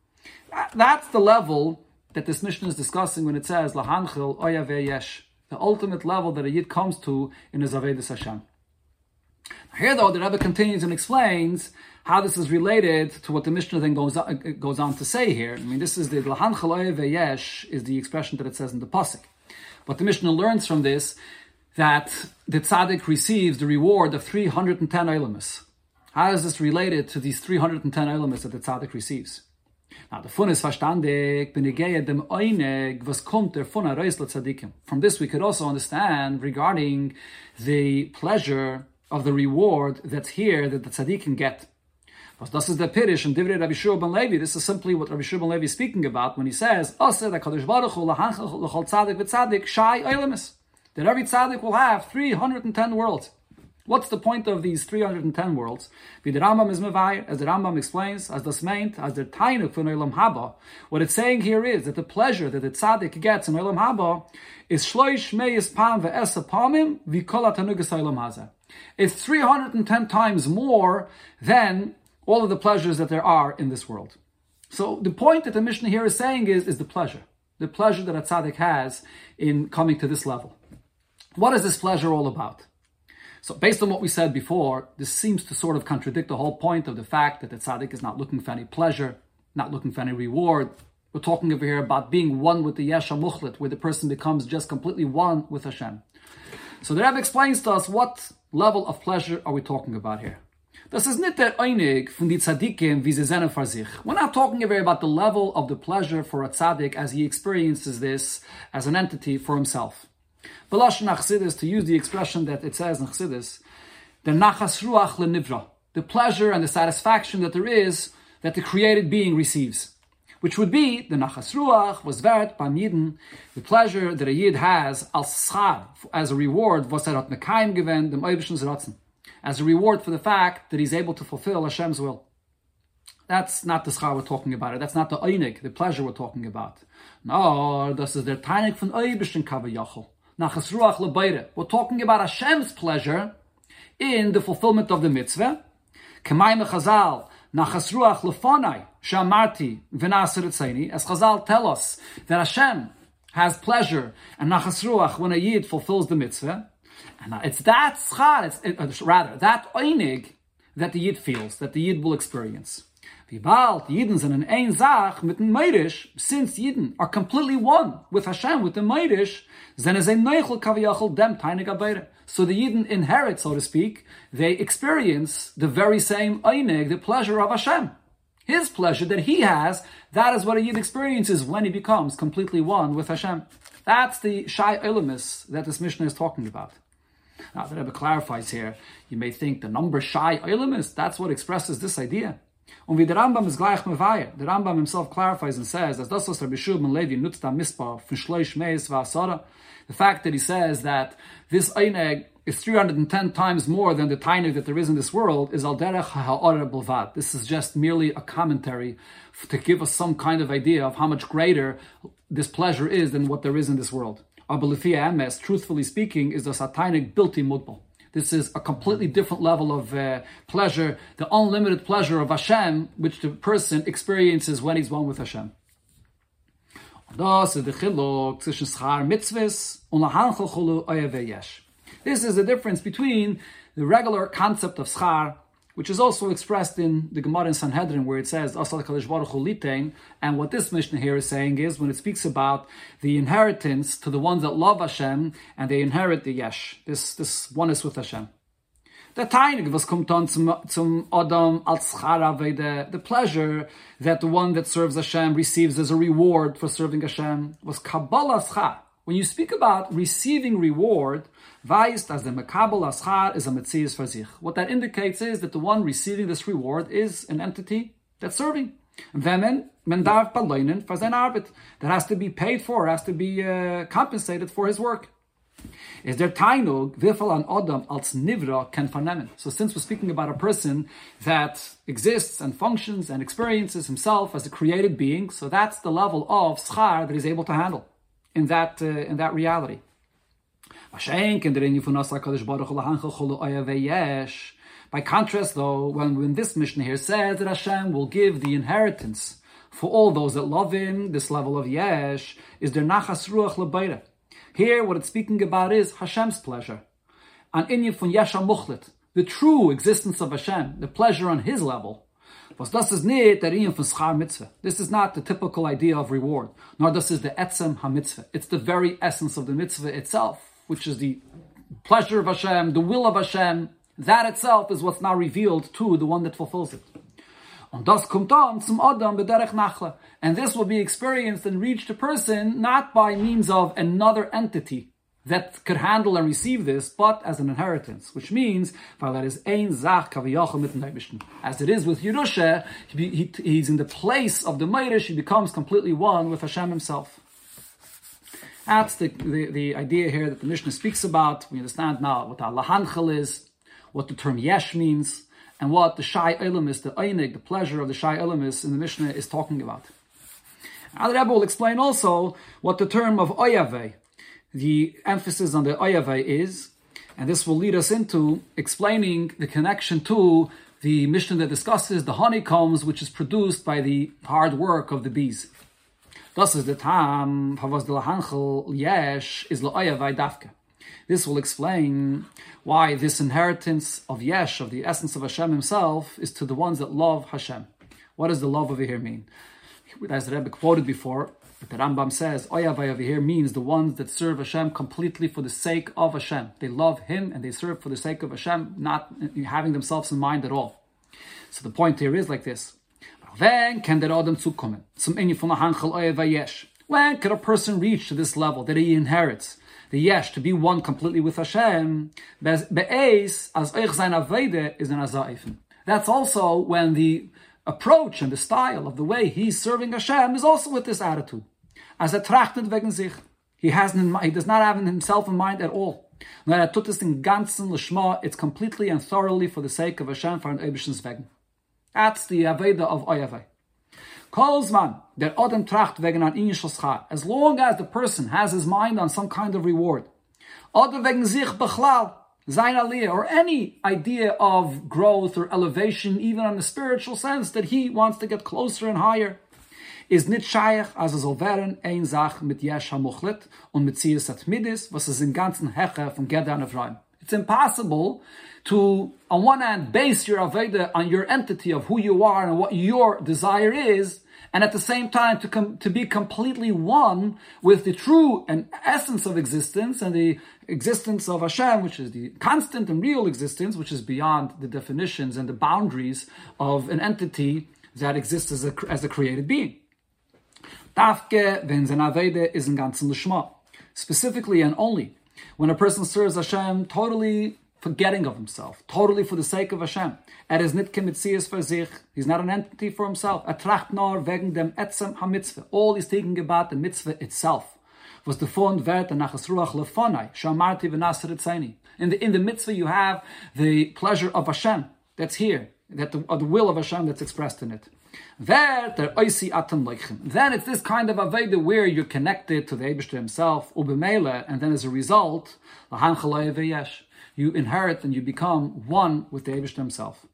That's the level that this Mishnah is discussing when it says Lahanchel Oyave Yesh, the ultimate level that a Yid comes to in his Avedis Hashem. Here though, the Rebbe continues and explains how this is related to what the Mishnah then goes on, goes on to say here. I mean, this is the Lahanchel Oyave Yesh is the expression that it says in the Pasuk. But the Mishnah learns from this that the tzaddik receives the reward of three hundred ten olamas. How is this related to these three hundred ten olamas that the tzaddik receives? Now, the fun is verstandig, bin ich dem einig, was kommt der fun heraus la tzadikim. From this we could also understand regarding the pleasure of the reward that's here that the tzaddikim get. But this is the Pirish and Divrei Rabbi Shua ben Levi. This is simply what Rabbi Shua ben Levi is speaking about when he says, Ose da Kadosh Baruch Hu lahanchel l'chol tzadik v'tzadik shai olamas. That every tzaddik will have three hundred ten worlds. What's the point of these three hundred ten worlds? Wie der Rambam is mevayer, as the Rambam explains, as das meint, as der Tainuk von Olam Haba. What it's saying here is that the pleasure that the tzaddik gets in Olam Haba is shloish meyes pam ve'esa pamim v'kol hatanugas Olam Hazeh. It's three hundred ten times more than all of the pleasures that there are in this world. So the point that the Mishnah here is saying is, is the pleasure. The pleasure that a tzaddik has in coming to this level. What is this pleasure all about? So based on what we said before, this seems to sort of contradict the whole point of the fact that the tzaddik is not looking for any pleasure, not looking for any reward. We're talking over here about being one with the Yesh HaMuchlet, where the person becomes just completely one with Hashem. So the Rebbe explains to us what level of pleasure are we talking about here. Das ist nicht der Einig von die Tzaddikim, wie sie sind für sich. We're not talking over here about the level of the pleasure for a tzaddik as he experiences this as an entity for himself. B'lashon Chassidus, to use the expression that it says in Chassidus, the nachas ruach lenivra, the pleasure and the satisfaction that there is that the created being receives, which would be the nachas ruach was vert beim Yidden, the pleasure that a Yid has als schar, as a reward, was er hat mekayim gewend dem Eibishens Ratzen, as a reward for the fact that he's able to fulfill Hashem's will. That's not the schar we're talking about. That's not the einig, the pleasure we're talking about. No, this is der Tainik von Eibishten Kavayachol. Nachas ruach lebeire. We're talking about Hashem's pleasure in the fulfillment of the mitzvah. K'mayim Chazal, nachas ruach lefonai, shamarti v'naser etzeni. As Chazal tell us that Hashem has pleasure and nachas ruach when a Yid fulfills the mitzvah. And it's that schar, it's, it, rather, that einig that the Yid feels, that the Yid will experience. V'bald, Yidden sind in ein Zach mit dem Meirish, since Yidden are completely one with Hashem, with the Meirish, then is a neichel kaviyachol dem tainig abeire. So the Yidden inherit, so to speak, they experience the very same einig, the pleasure of Hashem. His pleasure that he has, that is what a Yid experiences when he becomes completely one with Hashem. That's the Shai Elamis that this Mishnah is talking about. Now, the Rebbe clarifies here, you may think the number Shai Elamis, that's what expresses this idea. Und wie der Rambam ist gleich mevayer, the Rambam himself clarifies and says, as das was Rabbi Shimon Levi nutzt am Mispar von shloish meis v'asara, the fact that he says that this eineg is three hundred ten times more than the tainig that there is in this world is al derech ha'orah bilvad. This is just merely a commentary to give us some kind of idea of how much greater this pleasure is than what there is in this world. Aber lefia emes, truthfully speaking, is the satainig bilti mudbal. This is a completely different level of uh, pleasure, the unlimited pleasure of Hashem, which the person experiences when he's one with Hashem. This is the difference between the regular concept of schar, which is also expressed in the Gemara in Sanhedrin, where it says, and what this Mishnah here is saying is, when it speaks about the inheritance to the ones that love Hashem, and they inherit the yesh, this, this oneness with Hashem. The tainig was kommt on zum, zum Adam als schar, the pleasure that the one that serves Hashem receives as a reward for serving Hashem, was kabbalah schar. When you speak about receiving reward, weist as the mekabel aschar is a metzias for sich. What that indicates is that the one receiving this reward is an entity that's serving. Vemen men darf beleinen for sein arbeit. That has to be paid for, has to be uh, compensated for his work. Is there tainug vifal an adam als nivra ken vernehmen? So since we're speaking about a person that exists and functions and experiences himself as a created being, so that's the level of schar that he's able to handle in that uh, in that reality. By contrast, though, when, when this Mishnah here says that Hashem will give the inheritance for all those that love Him, this level of yesh, is der nachas ruach lebeire. Here, what it's speaking about is Hashem's pleasure. An inyan von yesh hamuchlet, the true existence of Hashem, the pleasure on His level. Was das is nicht der inyan von schar mitzvah. This is not the typical idea of reward, nor this is the etzem ha-mitzvah. It's the very essence of the mitzvah itself, which is the pleasure of Hashem, the will of Hashem. That itself is what's now revealed to the one that fulfills it. Und das kommt dann zum Adam b'derech nachla. And this will be experienced and reached a person not by means of another entity that could handle and receive this, but as an inheritance, which means, as it is with Yerusha, he, he, he's in the place of the Meirish, he becomes completely one with Hashem himself. That's the, the, the idea here that the Mishnah speaks about. We understand now what Al-Lahanchel is. what the term yesh means, and what the shai elamis, the einig, the pleasure of the shai elamis in the Mishnah is talking about. Now the Rebbe will explain also what the term of oyave, the emphasis on the oyave is, and this will lead us into explaining the connection to the Mishnah that discusses the honeycombs which is produced by the hard work of the bees. Thus is the tam havas de lahanchel yesh is la'oyavai dafke. This will explain why this inheritance of yesh, of the essence of Hashem himself, is to the ones that love Hashem. What does the love over here mean? As the Rebbe quoted before, the Rambam says, Oyavai over here means the ones that serve Hashem completely for the sake of Hashem. They love Him and they serve for the sake of Hashem, not having themselves in mind at all. So the point here is like this. When can der Adam zukommen? Zum Ende von der Hanchel Oyavai yesh. When can a person reach to this level that he inherits the yesh, to be one completely with Hashem? Be'ez, as euch sein Aveide is an Azaifen. That's also when the approach and the style of the way he's serving Hashem is also with this attitude. As er trachtet wegen sich. He hasn't, he does not have himself in mind at all. No, er tut es in ganzen Lishma, it's completely and thoroughly for the sake of Hashem, for an Eibishens wegen. That's the Aveda of Oyavai. Kolzman, der Odem tracht wegen an Inishos Char. As long as the person has his mind on some kind of reward. Oder wegen sich bechlal. Zayin Aliyah, or any idea of growth or elevation, even on the spiritual sense, that he wants to get closer and higher, is nit shaykh as es overen ein Sach mit yesh hamuchlet und mit zias atmidis, was is in ganzen heche von Gedan Ephraim. It's impossible to, on one hand, base your Aveda on your entity of who you are and what your desire is, and at the same time to com- to be completely one with the true and essence of existence and the existence of Hashem, which is the constant and real existence, which is beyond the definitions and the boundaries of an entity that exists as a, as a created being. Dafke, wenn sein Aveda is in ganzen Lishma. Specifically and only when a person serves Hashem totally forgetting of himself, totally for the sake of Hashem. Er is nit kemitzias for sich. He's not an entity for himself. Er tracht nor wegen dem etzem ha-mitzvah. All is taking about the mitzvah itself. Was the fond wert and nachas ruach lefonai, shamarti v'naser etzeni. In the in the mitzvah you have the pleasure of Hashem that's here, that the, or the will of Hashem that's expressed in it. Then it's this kind of Aveda where you're connected to the Eibishter himself, ubemele, and then as a result, you inherit and you become one with the Eibishter himself.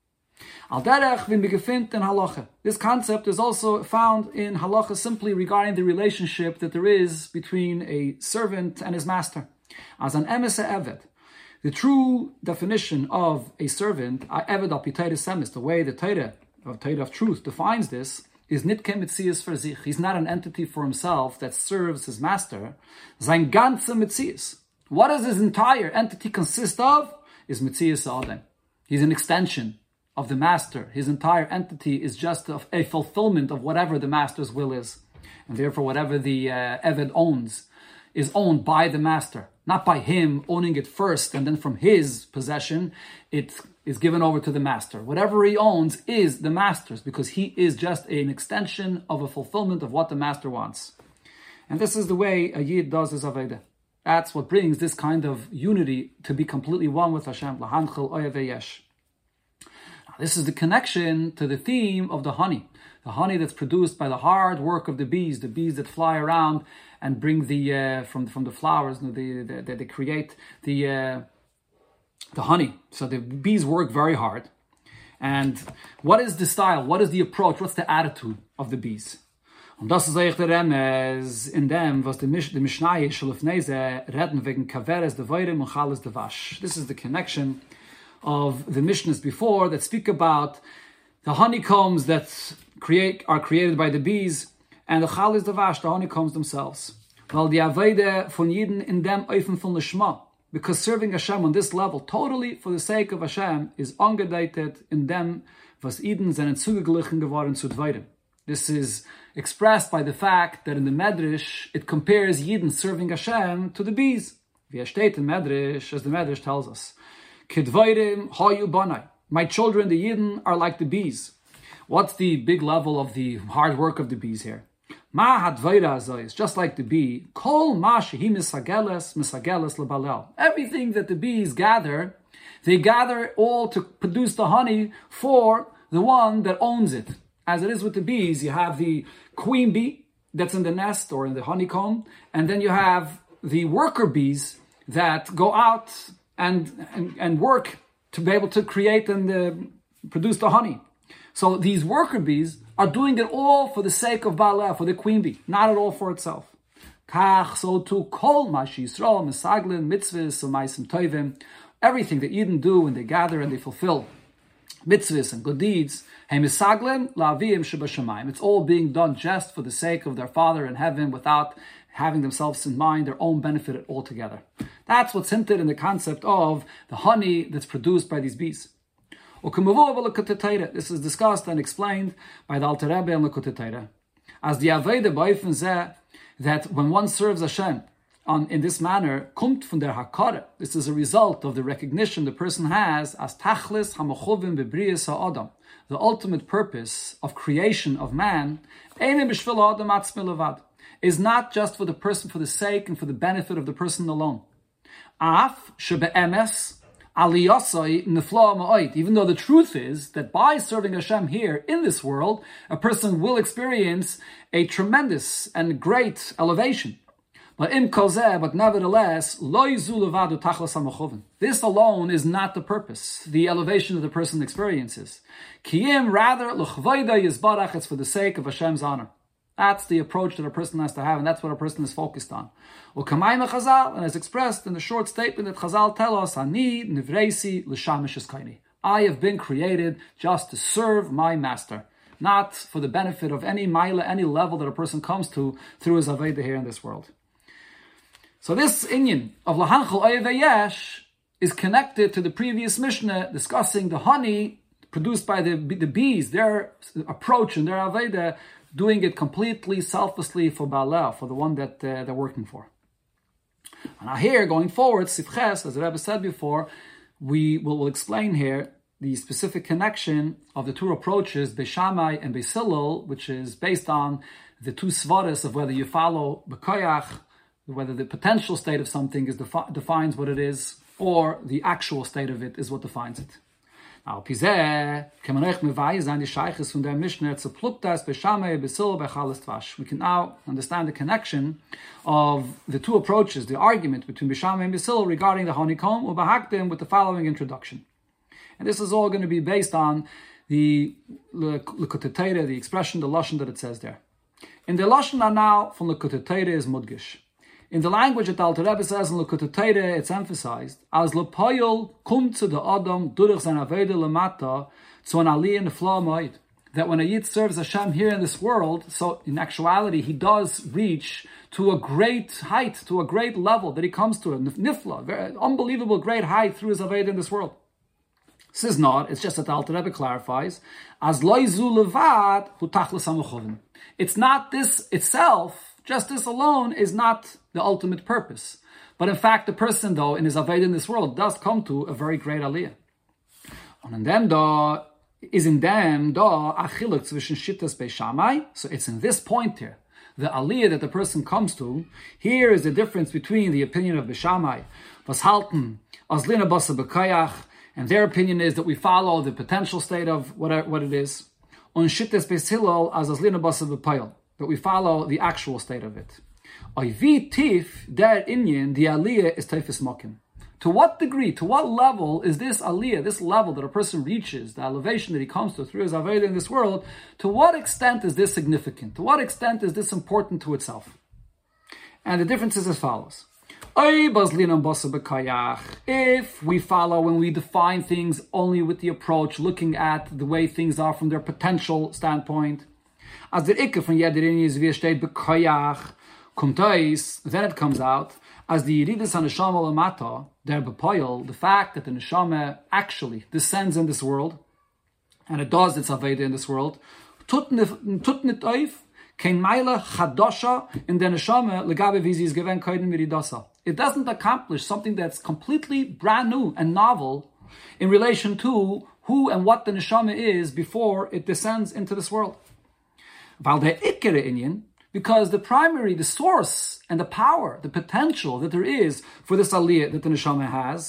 Al derech v'im begefindt in halacha. This concept is also found in halacha simply regarding the relationship that there is between a servant and his master. As an emes eved, the true definition of a servant, eved al pitayre semis, the way the Torah of Torah of truth defines this, is nit kemitzias for sich. He's not an entity for himself that serves his master. Sein ganze mitzias. What does his entire entity consist of? Is mitzias adam. He's an extension of the master. His entire entity is just a, a fulfillment of whatever the master's will is. And therefore whatever the uh, Eved owns is owned by the master. Not by him owning it first and then from his possession, it is given over to the master. Whatever he owns is the master's because he is just an extension of a fulfillment of what the master wants. And this is the way a Yid does his Aveda. That's what brings this kind of unity to be completely one with Hashem. Lahanchel oyavei yesh. This is the connection to the theme of the honey. The honey that's produced by the hard work of the bees, the bees that fly around and bring the, uh, from, from the flowers, you know, they, they, they create the, uh, the honey. So the bees work very hard. And what is the style? What is the approach? What's the attitude of the bees? Und das ist eigentlich der Remez in dem, was die Mishnah Shalufneze reden wegen Kaveres de Voirem und Chales de Vash. This is the connection of the Mishnahs before that speak about the honeycombs that create are created by the bees and the Chales de Vash, the honeycombs themselves. Well, the Aveda von Yidden in dem Eufen von Lishma, because serving Hashem on this level, totally for the sake of Hashem, is angedatet in dem, was Yidden seinen zugeglichen geworden zu Dveirim. This is expressed by the fact that in the Medrash, it compares Yidden serving Hashem to the bees. Wie er steht in Medrash, as the Medrash tells us. Kedveirim hayu banai. My children, the Yidden, are like the bees. What's the big level of the hard work of the bees here? Ma hadveira is just like the bee. Kol ma shehi misageles misageles lebalel. Everything that the bees gather They gather all to produce the honey for the one that owns it. As it is with the bees, you have the queen bee that's in the nest or in the honeycomb, and then you have the worker bees that go out and and, and work to be able to create and uh, produce the honey. So these worker bees are doing it all for the sake of Baaleh, for the queen bee, not at all for itself. Kach, so too, kol mashi Yisrael, misaglin, mitzvahs, umaisim toivim, everything that Eden do when they gather and they fulfill mitzvahs and good deeds, hey misaglin, la'avim shebashamayim. It's all being done just for the sake of their Father in heaven, without having themselves in mind, their own benefit altogether. That's what's hinted in the concept of the honey that's produced by these bees. This is discussed and explained by the Alter Rebbe and Likutei Torah as the Aveda b'ofen zeh, that when one serves Hashem on, in this manner, kommt von der Hakara. This is a result of the recognition the person has as tachlis hamachuvim b'briyas ha'adam, the ultimate purpose of creation of man, eine b'shvil ha'adam atzmi levad, is not just for the person, for the sake and for the benefit of the person alone. Af shebe'emes aliyasai nefla ma'oid. Even though the truth is that by serving Hashem here in this world, a person will experience a tremendous and great elevation. But im kozeh, but nevertheless, lo yizu levadu tachlis hamachuvin. This alone is not the purpose, the elevation that the person experiences. Kiyim, rather, l'chvayda yizbarach, it's for the sake of Hashem's honor. That's the approach that a person has to have, and that's what a person is focused on. And as expressed in the short statement that Chazal tell us, Ani nivreisi l'shamish eskaini. I have been created just to serve my master, not for the benefit of any maila, any level that a person comes to through his aveda here in this world. So this inyan of lahanchel oyeveyesh is connected to the previous Mishnah discussing the honey produced by the, the bees, their approach and their aveda, doing it completely selflessly for Baaleh, for the one that uh, they're working for. And now here, going forward, Sifches, as the Rebbe said before, we will we'll explain here the specific connection of the two approaches, Beis Shammai and Beis Hillel, which is based on the two svaras of whether you follow B'koyach, whether the potential state of something is defi- defines what it is, or the actual state of it is what defines it. Now, Pizeh, can man euch meweisen sein die Sheiches von der Mishnah zu Pluktas Beis Shammai Beis Hillel Bechalas Tvash. We can now understand the connection of the two approaches, the argument between Beis Shammai and Beis Hillel regarding the honeycomb, ubahaktim, with the following introduction. And this is all going to be based on the Likutei Torah, the expression, the lashon that it says there. In the lashon now from Likutei Torah is mudgish. In the language that Alter Rebbe says in Likutei Torah, it's emphasized as lepoyol kum to the adam durich sein aveda lemata to an aliyah nefla ma'id. That when a yid serves Hashem here in this world, so in actuality he does reach to a great height, to a great level that he comes to, a nifla, very unbelievable great height through his aveda in this world. This is not, it's just that the Alter Rebbe clarifies, as loizu levad hu tachlis hamachuvin. It's not this itself, just this alone is not the ultimate purpose. But in fact, the person, though, in his aved in this world, does come to a very great aliyah. And in them, though, is in them, though, achiluk zwischen shittas Beis Shammai. So it's in this point here, the aliyah that the person comes to. Here is the difference between the opinion of Beis Shammai, was halten, as lina basa b'kayach, and their opinion is that we follow the potential state of what, what it is. On shittas Beis Hillel, as as lina basa b'payel, that we follow the actual state of it. Oivi tif der inyan, the aliyah is teifis mokim. To what degree, to what level is this aliyah, this level that a person reaches, the elevation that he comes to through his aveda in this world, to what extent is this significant? To what extent is this important to itself? And the difference is as follows. If we follow, when we define things only with the approach, looking at the way things are from their potential standpoint, as the ikke von jeder is wie steht bekoyach kommt eis, then it comes out as the yiridus haneshama lamata der bepoil, the fact that the neshama actually descends in this world and it does its aveda in this world, tut nit oif kein meile chadosha in der neshama legabe wie sie is given koiden miridasa. It doesn't accomplish something that's completely brand new and novel in relation to who and what the neshama is before it descends into this world. Because the primary, the source and the power, the potential that there is for this aliyah that the neshama has,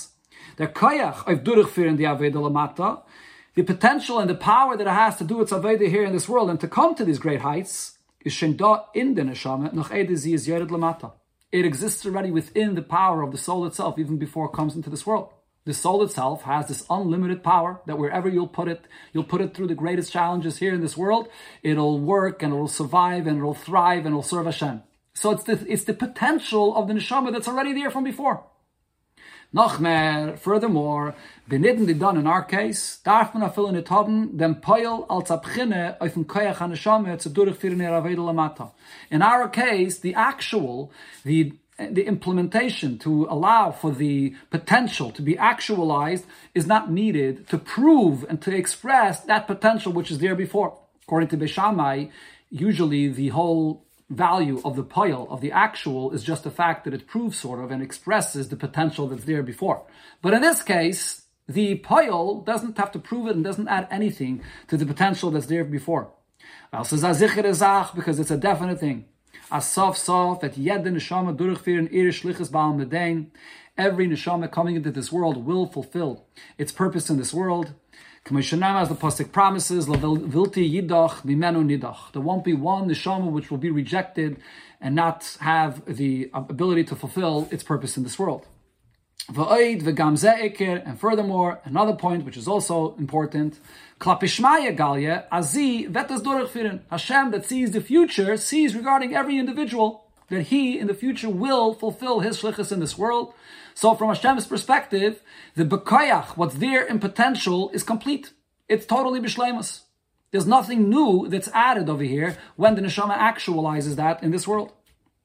The koyach of durchführen die Aveda lamata, the potential and the power that it has to do its Aveda here in this world and to come to these great heights is shenda in the neshama noch ede sie is yered lamata. It exists already within the power of the soul itself, even before it comes into this world. The soul itself has this unlimited power that wherever you'll put it, you'll put it through the greatest challenges here in this world, it'll work and it'll survive and it'll thrive and it'll serve Hashem. So it's the, it's the potential of the neshama that's already there from before. Noch mehr, furthermore, benidden die done in our case, darf man afillen it haben, dem Poil als abchine auf den Koyach HaNeshama zu durchführen ihr Aveda lamata. In our case, the actual, the the implementation to allow for the potential to be actualized is not needed to prove and to express that potential which is there before. According to Beis Shammai, usually the whole value of the poil, of the actual, is just the fact that it proves sort of and expresses the potential that's there before. But in this case, the poil doesn't have to prove it and doesn't add anything to the potential that's there before. Because it's a definite thing. As sof sof at yed neshama durchführen ihre shlichus ba'al medain. Every neshama coming into this world will fulfill its purpose in this world. As the pasuk promises, vilti yidach mimenu nidach. There won't be one neshama which will be rejected and not have the ability to fulfill its purpose in this world. V'oid v'gam ze'eker, and furthermore, another point which is also important, klapishmaya galya azi vetas durchführen. Hashem that sees the future sees regarding every individual that he in the future will fulfill his shlichus in this world. So from Hashem's perspective, the bekoyach, what's there in potential, is complete. It's totally b'shleimus. There's nothing new that's added over here when the neshama actualizes that in this world.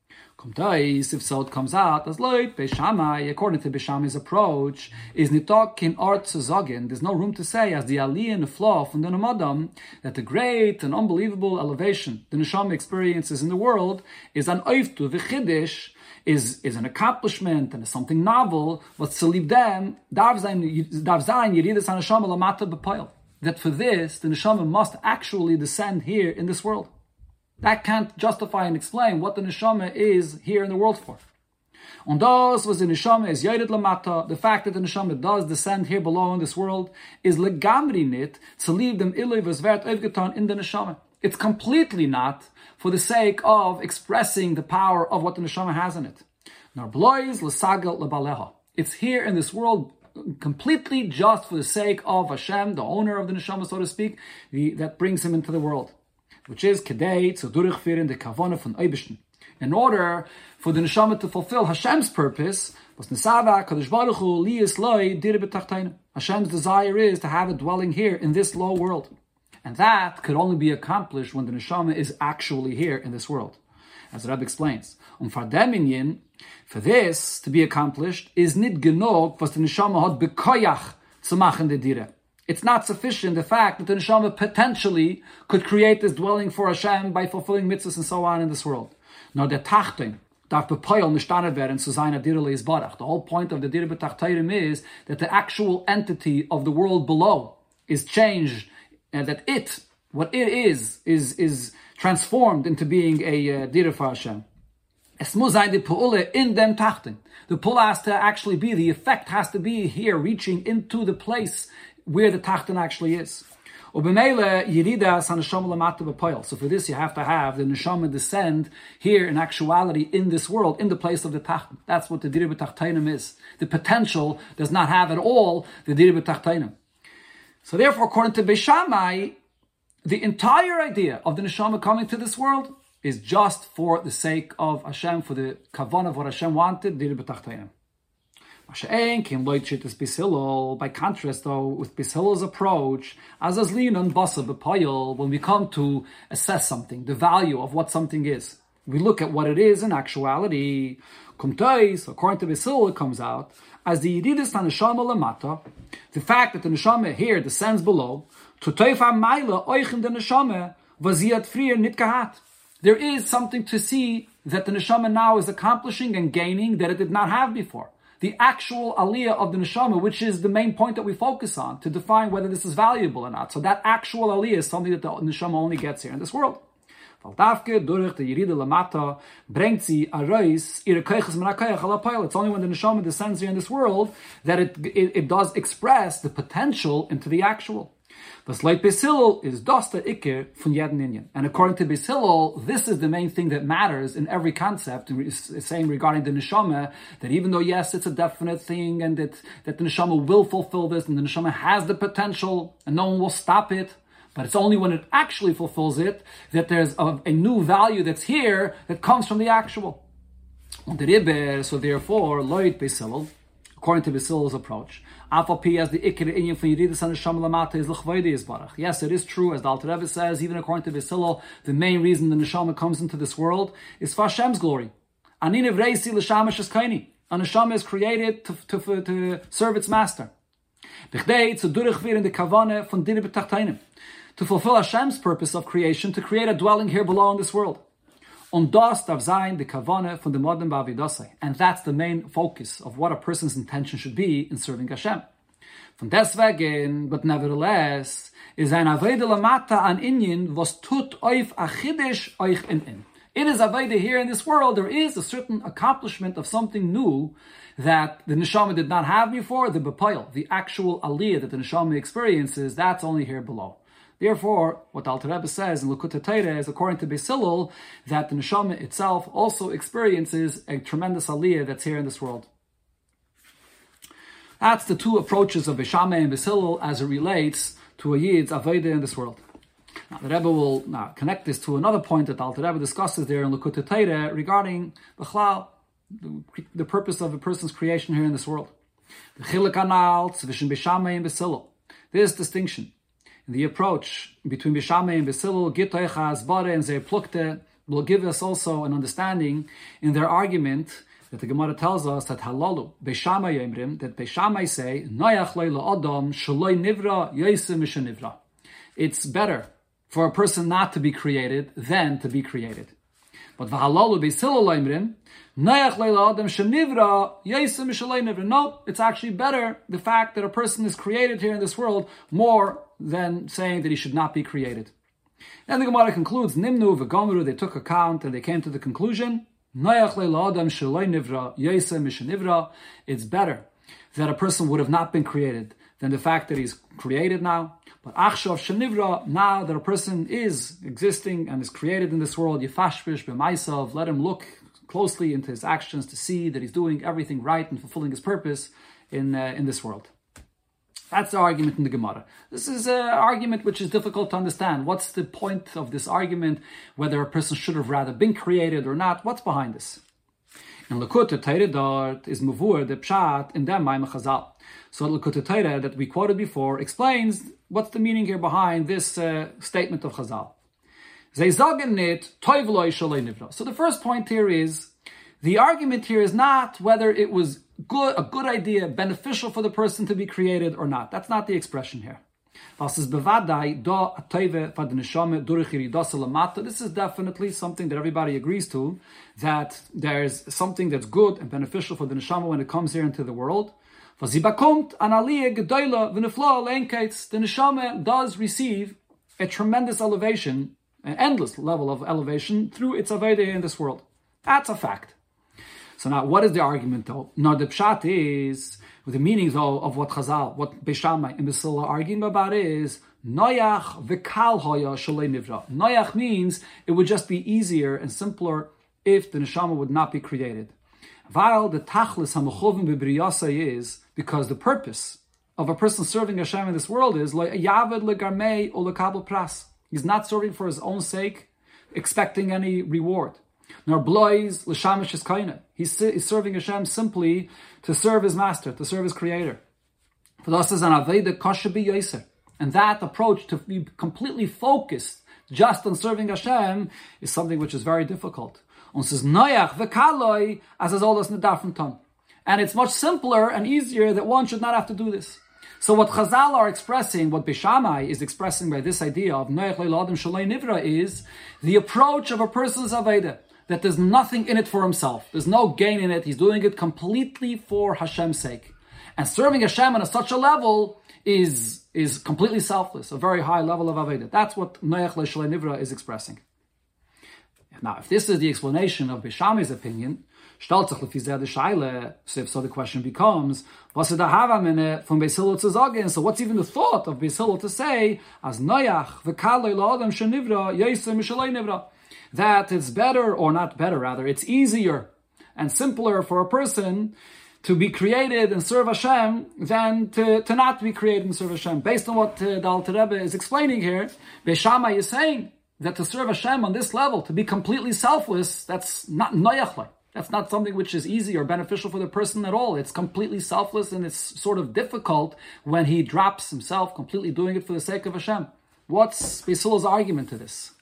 If so, it comes out as like Beis Shammai, according to Beis Shammai's approach, is nitok kin art zu sagen. There's no room to say as the aliyah and the flaw from the Namadam that the great and unbelievable elevation the neshama experiences in the world is an oiftu v'chidish, is is an accomplishment and is something novel. What's to leave them darv zayin yiridas haneshama lamata b'poil. That for this the neshama must actually descend here in this world. That can't justify and explain what the neshama is here in the world for. Und das, was the neshama is yored lamata, the fact that the neshama does descend here below in this world, is legamri nit to leave them ilay v'zvert evgetan in the neshama. It's completely not for the sake of expressing the power of what the neshama has in it. Nor blois l'sagel lebaleha. It's here in this world completely just for the sake of Hashem, the owner of the neshama, so to speak, the, that brings him into the world. Which is kedei zu durchführen the kavana von Eibishten. In order for the neshama to fulfill Hashem's purpose, was nesava kadosh baruch hu liyis loy dire b'tachtainu. Hashem's desire is to have a dwelling here in this low world, and that could only be accomplished when the neshama is actually here in this world, as the Rebbe explains. Um fardeminyin, for this to be accomplished, is nit genug was the neshama hat bekoyach zu machen de dire. It's not sufficient, the fact that the neshama potentially could create this dwelling for Hashem by fulfilling mitzvahs and so on in this world. Nor der Tachtin darf bepoil nishtaner werden zu seiner direle isbarach. The whole point of the dire b'tachtayrim is that the actual entity of the world below is changed, and that it, what it is, is is transformed into being a uh, dire for Hashem. Es muss sein die Pu'ule in dem Tachtin. The pull has to actually be, the effect has to be here, reaching into the place where the Tachton actually is. So for this you have to have the neshama descend here in actuality in this world, in the place of the Tachton. That's what the Dir B'Tachtainim is. The potential does not have at all the Dir B'Tachtainim. So therefore, according to Beis Shammai, the entire idea of the neshama coming to this world is just for the sake of Hashem, for the kavanah of what Hashem wanted, Dir B'Tachtainim. By contrast, though, with Beis Hillel's approach, as when we come to assess something, the value of what something is, we look at what it is in actuality. According to Beis Hillel, it comes out as the yididus neshama lamata, the fact that the neshama here descends below. There is something to see that the neshama now is accomplishing and gaining that it did not have before. The actual aliyah of the neshama, which is the main point that we focus on to define whether this is valuable or not. So that actual aliyah is something that the neshama only gets here in this world. Weil Davke, durch die Yerida Lamata, bringt sie a reis, ihre Koiches min ha-koich ala pile. It's only when the Neshama descends here in this world that it, it, it does express the potential into the actual. Was Leit Beis Hillel is das der Iker von jeden Inyan. And according to Beis Hillel, this is the main thing that matters in every concept. It's saying regarding the Neshama, that even though, yes, it's a definite thing, and that, that the Neshama will fulfill this, and the Neshama has the potential, and no one will stop it, but it's only when it actually fulfills it, that there's a, a new value that's here, that comes from the actual. So therefore, Leit Beis Hillel, according to Beis Hillel's approach, yes, it is true, as the Alter Rebbe says, even according to Beis Hillel, the main reason the Neshama comes into this world is for Hashem's glory. A Neshama is created to, to, to serve its master. To fulfill Hashem's purpose of creation, to create a dwelling here below in this world. Und das darf sein die Kavane von dem Modern Ba'avidasai. And that's the main focus of what a person's intention should be in serving Hashem. Von deswegen, but nevertheless, is ein Aveda Lamata an Inyan, was tut oif achidish euch in in. It is Aveda here in this world, there is a certain accomplishment of something new that the Neshama did not have before, the B'poil, the actual Aliyah that the Neshama experiences, that's only here below. Therefore, what Alter Rebbe says in Likutei Torah is, according to Beis Hillel, that the Neshama itself also experiences a tremendous aliyah that's here in this world. That's the two approaches of Beis Shammai and Beis Hillel as it relates to a Yid's Avodah in this world. Now, the Rebbe will now connect this to another point that Alter Rebbe discusses there in Likutei Torah regarding B'chlal, the, the purpose of a person's creation here in this world. The Chiluk Anal zwischen Beis Shammai and Beis Hillel. This distinction in the approach between Beis Shammai and Beis Hillel, Gitoicha Asbare and Zeir Plukte, will give us also an understanding in their argument that the Gemara tells us that halalu Beis Shammai yemrim, that Beis Shammai say noyach leila adam shaloi nivra yosem mishanivra. It's better for a person not to be created than to be created. But v'halalu Beis Hillel yemrim noyach leila adam shanivra yosem mishaloi nivra. No, it's actually better the fact that a person is created here in this world more than saying that he should not be created. And the Gemara concludes, Nimnu v'gomeru, they took account and they came to the conclusion, it's better that a person would have not been created than the fact that he's created now. But achshav shenivra, now that a person is existing and is created in this world, yifashvish b'maisav, let him look closely into his actions to see that he's doing everything right and fulfilling his purpose in uh, in this world. That's the argument in the Gemara. This is an argument which is difficult to understand. What's the point of this argument? Whether a person should have rather been created or not? What's behind this? In Likutei Torah dort is mavur the pshat in dem Maimon Chazal. So Likutei Torah that we quoted before explains what's the meaning here behind this uh, statement of Chazal. Ze sagen nit toiv lo shalei nivra. So the first point here is the argument here is not whether it was good, a good idea, beneficial for the person to be created or not. That's not the expression here. This is definitely something that everybody agrees to, that there's something that's good and beneficial for the neshama when it comes here into the world. The neshama does receive a tremendous elevation, an endless level of elevation through its avodah in this world. That's a fact. So now, what is the argument though? Now, the pshat is, the meaning though of what Chazal, what Beis Shammai and Beis Hillel are arguing about is, Noyach v'kal hoya shalei nivra. Noyach means it would just be easier and simpler if the neshama would not be created. While the tachlis hamachovim b'briyasa is, because the purpose of a person serving Hashem in this world is, lo yaved legarmei o lekabel pras. He's not serving for his own sake, expecting any reward. Nor blois l'shamish is kaina. He's serving Hashem simply to serve his master, to serve his creator. For thus is an aveda kasha b'yoser. And that approach to be completely focused just on serving Hashem is something which is very difficult. Und says noyach v'kaloi as is all das nedarfenton. And it's much simpler and easier that one should not have to do this. So what Chazal are expressing, what Beis Shammai is expressing by this idea of noyach le'ladam shalei nivra is the approach of a person's aveda. That there's nothing in it for himself. There's no gain in it. He's doing it completely for Hashem's sake. And serving Hashem on a, such a level is, is completely selfless, a very high level of Avodah. That's what Noach Shalei Nivra is expressing. Now, if this is the explanation of Beis Shammai's opinion, so if so, the question becomes, was ist der Havamine von Beis Hillel zu sagen? So what's even the thought of Beis Hillel to say, as noyach v'kalei la'adam shenivra yosem mishalei nivra, that it's better, or not better, rather, it's easier and simpler for a person to be created and serve Hashem than to, to not be created and serve Hashem. Based on what uh, the Alter Rebbe is explaining here, Beis Shammai is saying that to serve Hashem on this level, to be completely selfless, that's not noyach. That's not something which is easy or beneficial for the person at all. It's completely selfless, and it's sort of difficult when he drops himself, completely doing it for the sake of Hashem. What's Beis Hillel's argument to this?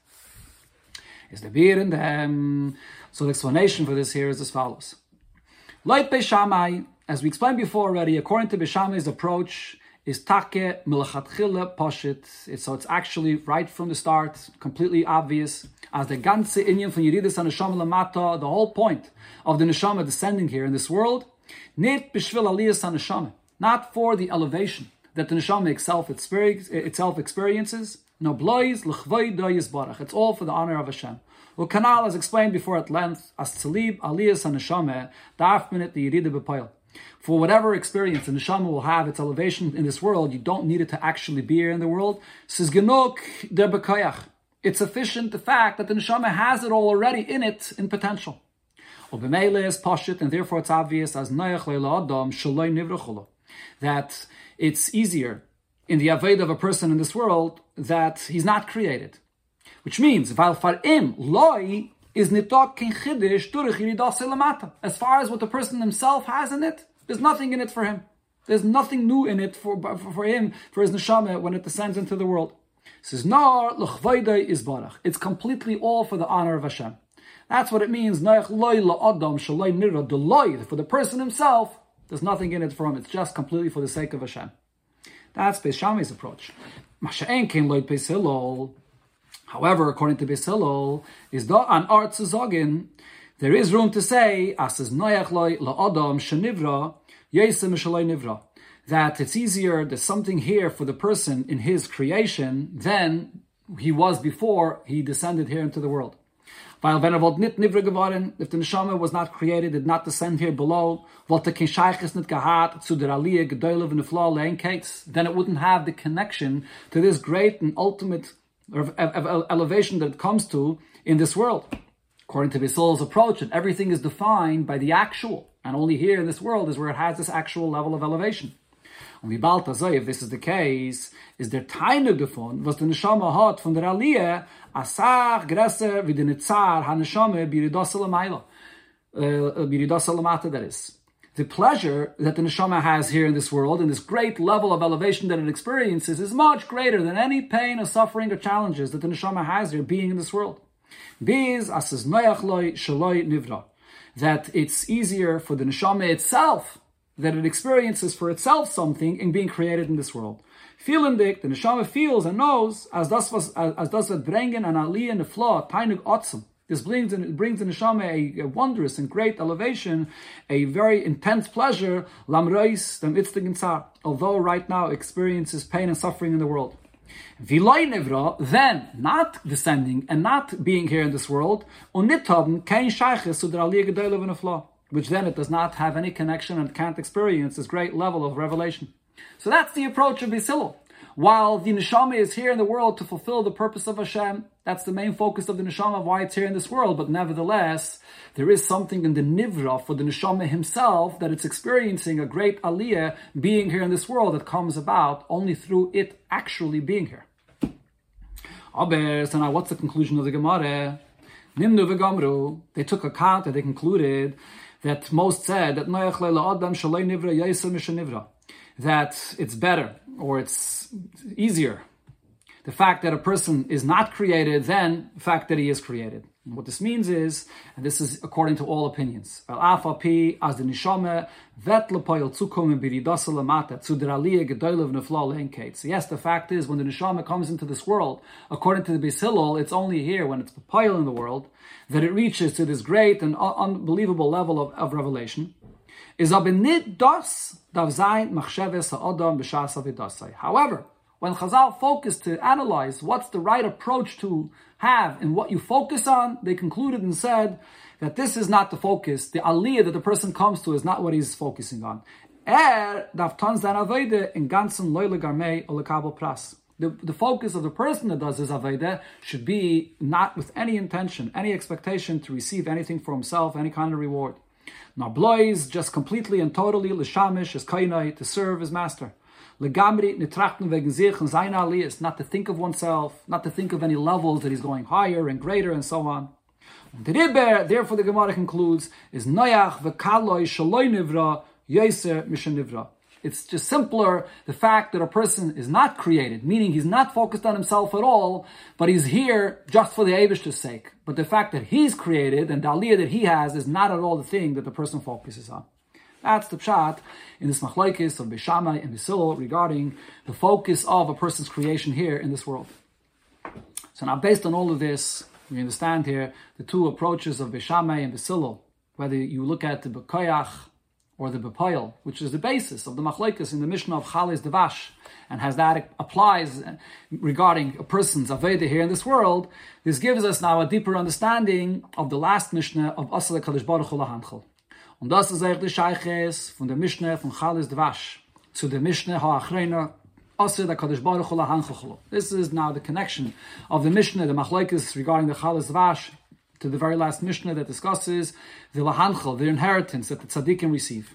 Is the beer in them? So the explanation for this here is as follows. Like Beis Shammai, as we explained before already, according to Beis Shammai's approach, is take milachatchila poshit. So it's actually right from the start, completely obvious, as the ganze inyan from Yeridas HaNeshama Lamata, the whole point of the Neshama descending here in this world, nit b'shvil aliyas HaNeshama, not for the elevation that the Neshama itself, itself experiences, no blois l'chvay doyis barach. It's all for the honor of Hashem. Well, Kanal, as explained before at length, as tzalib aliyas HaNeshama, daf minute the Yerida b'poil. For whatever experience the Neshama will have, its elevation in this world, you don't need it to actually be here in the world. Says genok der b'koyach. It's sufficient the fact that the Neshama has it all already in it, in potential. Ubemele is pashit, and therefore it's obvious as noyach leila adam shaloi nivrachulo, that it's easier in the avodah of a person in this world that he's not created. Which means, val farim loi is nitok kin chidish durich yiridas lamata. As far as what the person himself has in it, there's nothing in it for him. There's nothing new in it for, for, for him, for his neshama, when it descends into the world. It says, nar l'chvaydai is barach. It's completely all for the honor of Hashem. That's what it means. Noach loy la'adam shaloi nira. The loy, for the person himself, there's nothing in it for him. It's just completely for the sake of Hashem. That's Beis Shammai's approach. Masha'en ken loy Beis Hillel. However, according to Beis Hillel, is da an art zu sagen, there is room to say, as is noach loy la'adam shenivra yosem mishaloi nivra, that it's easier, there's something here for the person in his creation than he was before he descended here into the world. If the Neshama was not created, did not descend here below, then it wouldn't have the connection to this great and ultimate elevation that it comes to in this world. According to Beis Hillel's approach, that everything is defined by the actual, and only here in this world is where it has this actual level of elevation. Und wie bald das if this is the case, is der Teine davon, was der Neshama hat von der Aliyah, asach größer wie der Nitzar ha-Neshama b'Yeridas L'mayla, b'Yeridas L'mata, that is. The pleasure that the Neshama has here in this world, and this great level of elevation that it experiences, is much greater than any pain or suffering or challenges that the Neshama has here being in this world. Biz asas noyach loy shaloi nivra, that it's easier for the Neshama itself, that it experiences for itself something in being created in this world. Feeling dik, the Neshama feels and knows, as das was, as das wird bringen an aliyah nefla, tainig otzim. This brings, it brings the Neshama a, a wondrous and great elevation, a very intense pleasure, lamreis dem itztigen tzar, although right now experiences pain and suffering in the world. Vilay nevra, then, not descending and not being here in this world, unithaben kein shayches zu der aliyah gedoyle v'nefla, which then it does not have any connection and can't experience this great level of revelation. So that's the approach of Beis Hillel. While the Neshama is here in the world to fulfill the purpose of Hashem, that's the main focus of the Neshama, of why it's here in this world, but nevertheless, there is something in the Nivra for the Neshama himself, that it's experiencing a great aliyah being here in this world that comes about only through it actually being here. Aber, so now what's the conclusion of the Gemara? Nimnu v'gamru, they took account and they concluded that most said that that it's better, or it's easier, the fact that a person is not created than the fact that he is created. And what this means is, and this is according to all opinions, as the neshama vet lepoil zukommen b'Yeridas L'mata zu der aliyah gedoyle v'nefla leinkeit. Yes, the fact is, when the neshama comes into this world, according to the Beis Hillel, it's only here when it's lepoil in the world that it reaches to this great and un- unbelievable level of, of revelation. Is aber nit das darf sein machsheves ha'adam b'shas avidasai. However, When Chazal focused to analyze what's the right approach to have and what you focus on, they concluded and said that this is not the focus. The aliyah that the person comes to is not what he's focusing on. Er darf tans dan avoide in ganzen loyle garmei or lekabel pras. The, the focus of the person that does his avodah should be not with any intention, any expectation to receive anything for himself, any kind of reward. Nor blois, just completely and totally, l'shamish, as kainai, to serve his master. Legamri, nitrachten wegen sich and seine aliyahs, not to think of oneself, not to think of any levels that he's going higher and greater and so on. The Riber, therefore the Gemara concludes, is noyach v'kaloi shaloi nivra, yoser mishen nivra. It's just simpler, the fact that a person is not created, meaning he's not focused on himself at all, but he's here just for the Eibishter's sake. But the fact that he's created and the aliyah that he has is not at all the thing that the person focuses on. That's the pshat in this machlokes of Beis Shammai and Beis Hillel regarding the focus of a person's creation here in this world. So now based on all of this, we understand here the two approaches of Beis Shammai and Beis Hillel, whether you look at the Bekoyach or the Bepoil, which is the basis of the machlokes in the Mishnah of Chales Devash, and as that applies regarding a person's Aveda here in this world, this gives us now a deeper understanding of the last Mishnah of Asal HaKadosh Baruch Hu Lahanchel. Und das ist eigentlich die Scheiches von der Mishnah von Chales Devash zu der Mishnah HaAchreina Asal HaKadosh Baruch Hu Lahanchel. This is now the connection of the Mishnah, the machlokes regarding the Chales Devash, to the very last Mishnah that discusses the Lahanchel, the inheritance that the tzaddikim receive.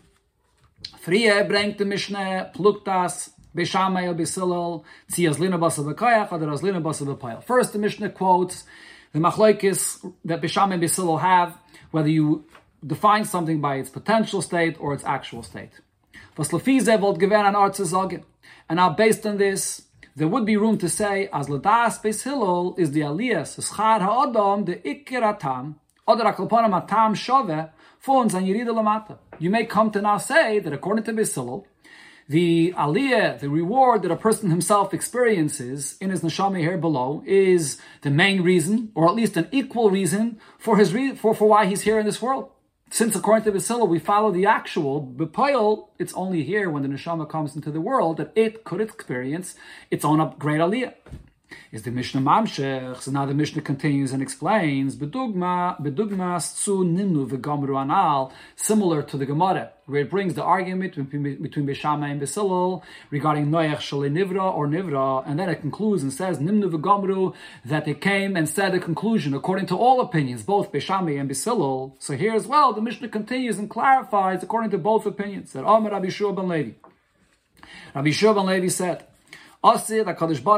Frie bringt the Mishnah, pluktas, Beis Shammai or Beis Hillel, tzi as lina basa b'koyach, or as lina basa b'poil. First, the Mishnah quotes the machlokes that Beis Shammai and Beis Hillel have, whether you define something by its potential state or its actual state. Was lefize volt gewen an arts sagen. And now, based on this, there would be room to say, as ladas Beis Hillel is the aliyas, schar ha'adam, the ikir atam, oder akalponim atam shove, fons an yirida lamata. You may come to now say that according to Beis Hillel, the aliyah, the reward that a person himself experiences in his neshama here below, is the main reason, or at least an equal reason, for his re- for, for why he's here in this world. Since according to Beis Hillel, we follow the actual Bepoil, it's only here when the neshama comes into the world that it could experience its own great aliyah. Is the Mishnah Mamshech, so now the Mishnah continues and explains, Bedugma, Bedugmas zu Ninu v'gamru anal, similar to the Gemara, where it brings the argument between, between Beis Shammai and Beis Hillel regarding Noach Shalei Nivra or Nivra, and then it concludes and says, Nimnu v'gamru, that they came and said a conclusion according to all opinions, both Beis Shammai and Beis Hillel. So here as well, the Mishnah continues and clarifies according to both opinions, that Amar Rabbi Yeshua ben Levi. Rabbi Yeshua ben Levi said, that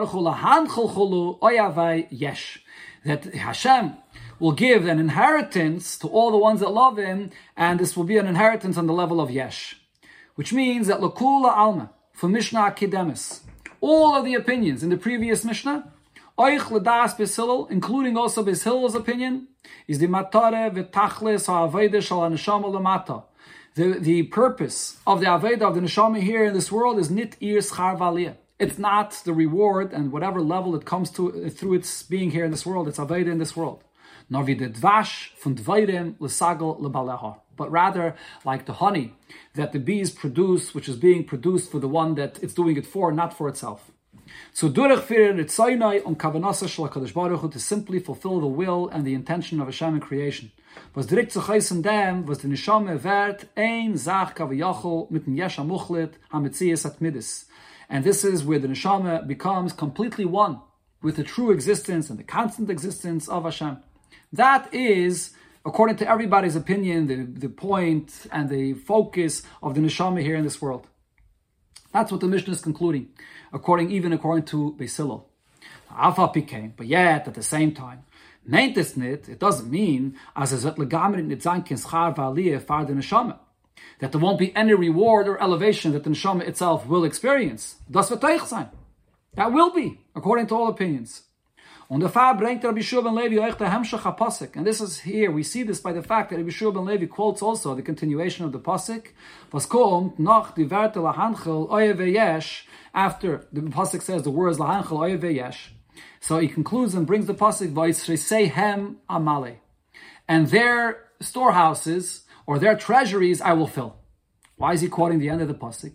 Hashem will give an inheritance to all the ones that love Him, and this will be an inheritance on the level of Yesh, which means that Lakula Alma for Mishnah Akidemis, all of the opinions in the previous Mishnah, Oich Ladas Beis Hillel, including also Beis Hillel's opinion, is the Matare v'Tachlis ha'Aveda shal Neshama lamata. The the purpose of the Aveda of the Neshama here in this world is Nit Ir Schar V'Aliyah. It's not the reward and whatever level it comes to through its being here in this world. It's Aveda in this world. Nor wie the dvash von dveirim l'sagol lebaleha. But rather like the honey that the bees produce, which is being produced for the one that it's doing it for, not for itself. So durich firin etzaynai on kavanasa shel HaKadosh Baruch Hu, to simply fulfill the will and the intention of Hashem in creation. Was direkt zu chaysen dem, was the neshama wert ein zach kavayachol mit dem yesh hamuchlet hametzias atmidis. And this is where the neshama becomes completely one with the true existence and the constant existence of Hashem. That is, according to everybody's opinion, the, the point and the focus of the neshama here in this world. That's what the Mishnah is concluding, according even according to Beis Hillel. Afa became, but yet at the same time, meint es nit, it doesn't mean as es legamer nit sein kin schar v'aliyah far the neshama, that there won't be any reward or elevation that the neshama itself will experience. Das wird teich sein. That will be, according to all opinions. Und der Fall bringt Rabbi Yeshua ben Levi euch der Hemshach HaPasuk. And this is here, we see this by the fact that Rabbi Yeshua ben Levi quotes also the continuation of the Pasuk, was kommt nach die Werte lahanchel oye veyesh, after the Pasuk says the words lahanchel oye veyesh. So he concludes and brings the Pasuk, vayisresehem amale. And their storehouses, or their treasuries, I will fill. Why is he quoting the end of the Pasuk?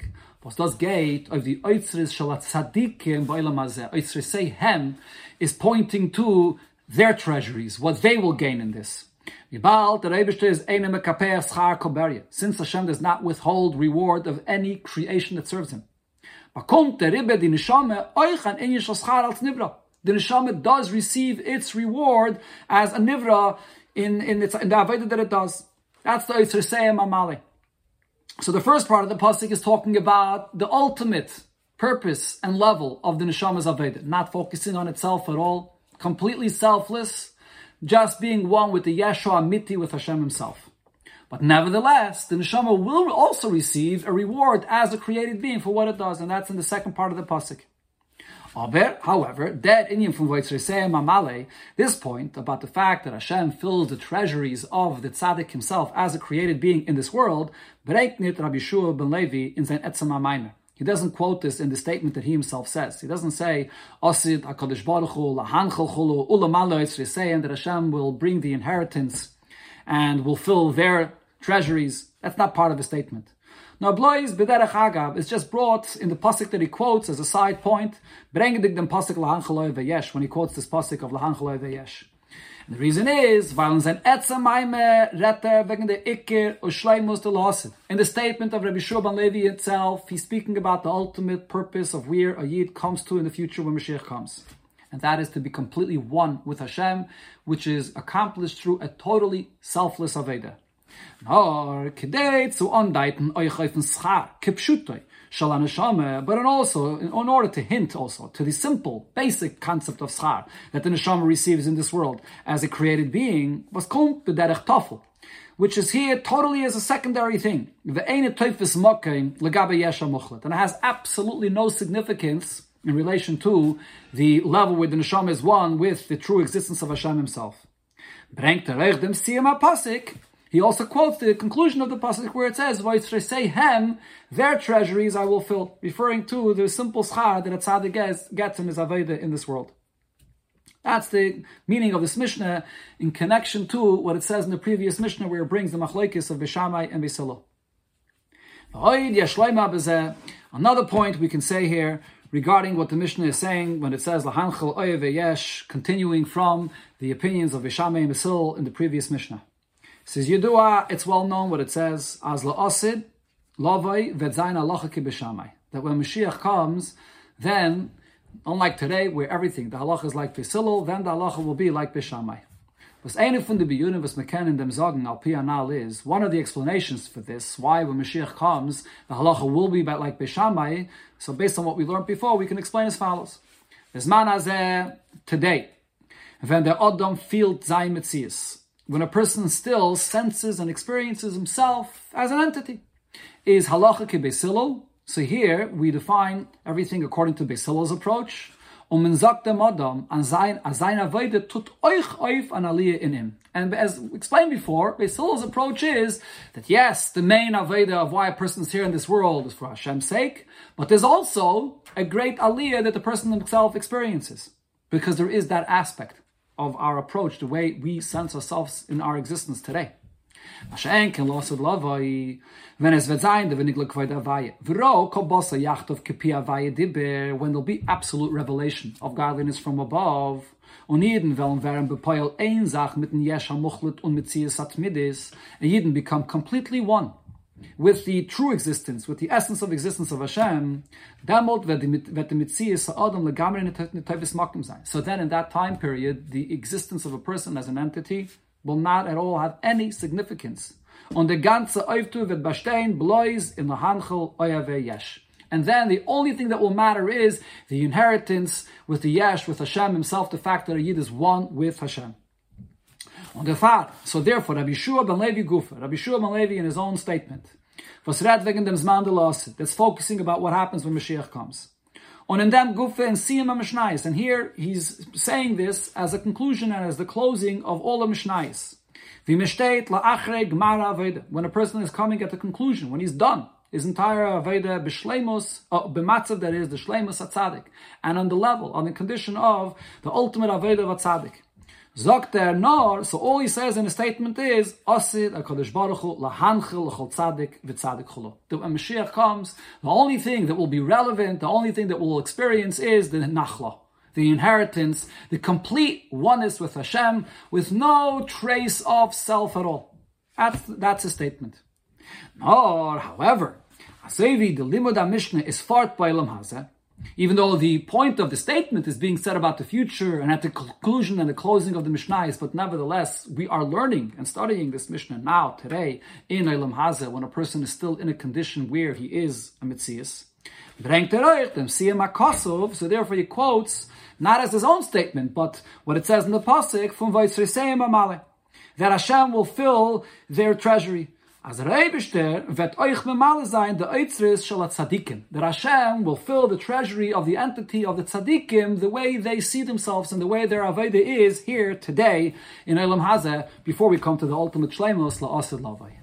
was das geht of the Oitzris Shalat Tzadikim Ba'olam Hazeh. Oitzris say hem is pointing to their treasuries, what they will gain in this. Since Hashem does not withhold reward of any creation that serves Him. The neshama does receive its reward as a nivra in, in, its, in the avodah that it does. That's the Oitzris Seyem Amale. So the first part of the pasuk is talking about the ultimate purpose and level of the neshama's avodah, not focusing on itself at all, completely selfless, just being one with the Yeshua Amiti, with Hashem Himself. But nevertheless, the neshama will also receive a reward as a created being for what it does, and that's in the second part of the pasuk. However, that inyan from Mamale, this point about the fact that Hashem fills the treasuries of the tzaddik himself as a created being in this world, bereknit Rabbi Yeshua ben Levi in sein Etzem HaMaimer. He doesn't quote this in the statement that he himself says. He doesn't say, Osid HaKadosh Baruch Hu, Lahanchel Chulu, Ulamalo Yitzrisein, that Hashem will bring the inheritance and will fill their treasuries. That's not part of the statement. Now, Blois B'derech Agav is just brought in the pasuk that he quotes as a side point, Brengedik dem pasuk Lahanchel Veyesh, when he quotes this pasuk of Lahanchel Veyesh. And the reason is, weil in sein Etzem Maime retter wegen der Iker Ushleimus de Lasid. In the statement of Rabbi Yeshua ben Levi itself, he's speaking about the ultimate purpose of where a Yid comes to in the future when Mashiach comes. And that is to be completely one with Hashem, which is accomplished through a totally selfless Aveda. Nor kedei zu andeiten euch auf den Schar, kipshutoi, but also in order to hint also to the simple, basic concept of schar that the neshama receives in this world as a created being, was kommt b'derech tafel, which is here totally as a secondary thing. Ve'ene teufis mokein legabe yesha muchlet, and it has absolutely no significance in relation to the level where the neshama is one with the true existence of Hashem Himself. Brengt er dem siyam pasik. He also quotes the conclusion of the pasuk where it says, "Vayisresei hem, their treasuries I will fill," referring to the simple schar that a tzaddik gets, gets in his aveda in this world. That's the meaning of this Mishnah in connection to what it says in the previous Mishnah, where it brings the machlokes of Beishamai and Beisilo. Another point we can say here regarding what the Mishnah is saying when it says Lahanchel Oye Veyesh, continuing from the opinions of Beishamai and Beisil in the previous Mishnah. It says, Yedua, it's well known what it says, as la'asid, lavai, vetzayin halacha ki b'shamai. That when Mashiach comes, then, unlike today, where everything, the halacha is like Beisilo, then the halacha will be like Beishamai. Was eine von den Biyunim, was man in dem Sagen, al pi anal is, one of the explanations for this, why when Mashiach comes, the halacha will be like Beishamai. So based on what we learned before, we can explain as follows. Bezman hazeh, today, when the Adam felt sein Metzias, when a person still senses and experiences himself as an entity, is halacha ki Beisilo. So here we define everything according to Beisilo's approach. Um men sagt dem Adam an sein an seiner Weide tut euch auf an aliyah in him. And as explained before, Beisilo's approach is that yes, the main aveda of why a person is here in this world is for Hashem's sake, but there's also a great aliyah that the person himself experiences, because there is that aspect of our approach, the way we sense ourselves in our existence today. When there'll be absolute revelation of godliness from above, and Yidden become completely one with the true existence, with the essence of existence of Hashem, so then in that time period, the existence of a person as an entity will not at all have any significance. Und der ganze Auftu wird bestehen, bloß in Lahanchel Oya Veyesh. And then the only thing that will matter is the inheritance with the Yesh, with Hashem Himself, the fact that a Yid is one with Hashem. Und der Vater, so therefore, Rabbi Yeshua ben Levi Gufa, Rabbi Yeshua ben Levi in his own statement, was redt wegen dem Zman de Lasid, that's focusing about what happens when Mashiach comes. Und in dem Gufa and Siyam HaMishnayis, and here he's saying this as a conclusion and as the closing of all the Mishnayis. When a person is coming at the conclusion, when he's done his entire Aveda b'shleimus, uh, b'matzav, that is the shleimus hatzadik, and on the level, on the condition of the ultimate Aveda of hatzadik. Sagt er nor, so all he says in the statement is, Asid HaKadosh Baruch Hu lahanchil l'chol tzadik v'tzadik cholo. That when Mashiach comes, the only thing that will be relevant, the only thing that we'll experience is the nachla, the inheritance, the complete oneness with Hashem, with no trace of self at all. That's, that's a statement. Nor, however, Asevi, the limud HaMishnah is fart by Elam Hazeh, even though the point of the statement is being said about the future and at the conclusion and the closing of the Mishnah, but nevertheless, we are learning and studying this Mishnah now, today, in Elam Hazeh, when a person is still in a condition where he is a Metzias. So therefore he quotes, not as his own statement, but what it says in the Pasuk, from that Hashem will fill their treasury. As Reibishter vet euch memale sein the Eitzris shel tzadikim. That Hashem will fill the treasury of the entity of the tzadikim the way they see themselves and the way their avodah is here today in Elam Hazeh before we come to the ultimate shleimus la'ased lavai.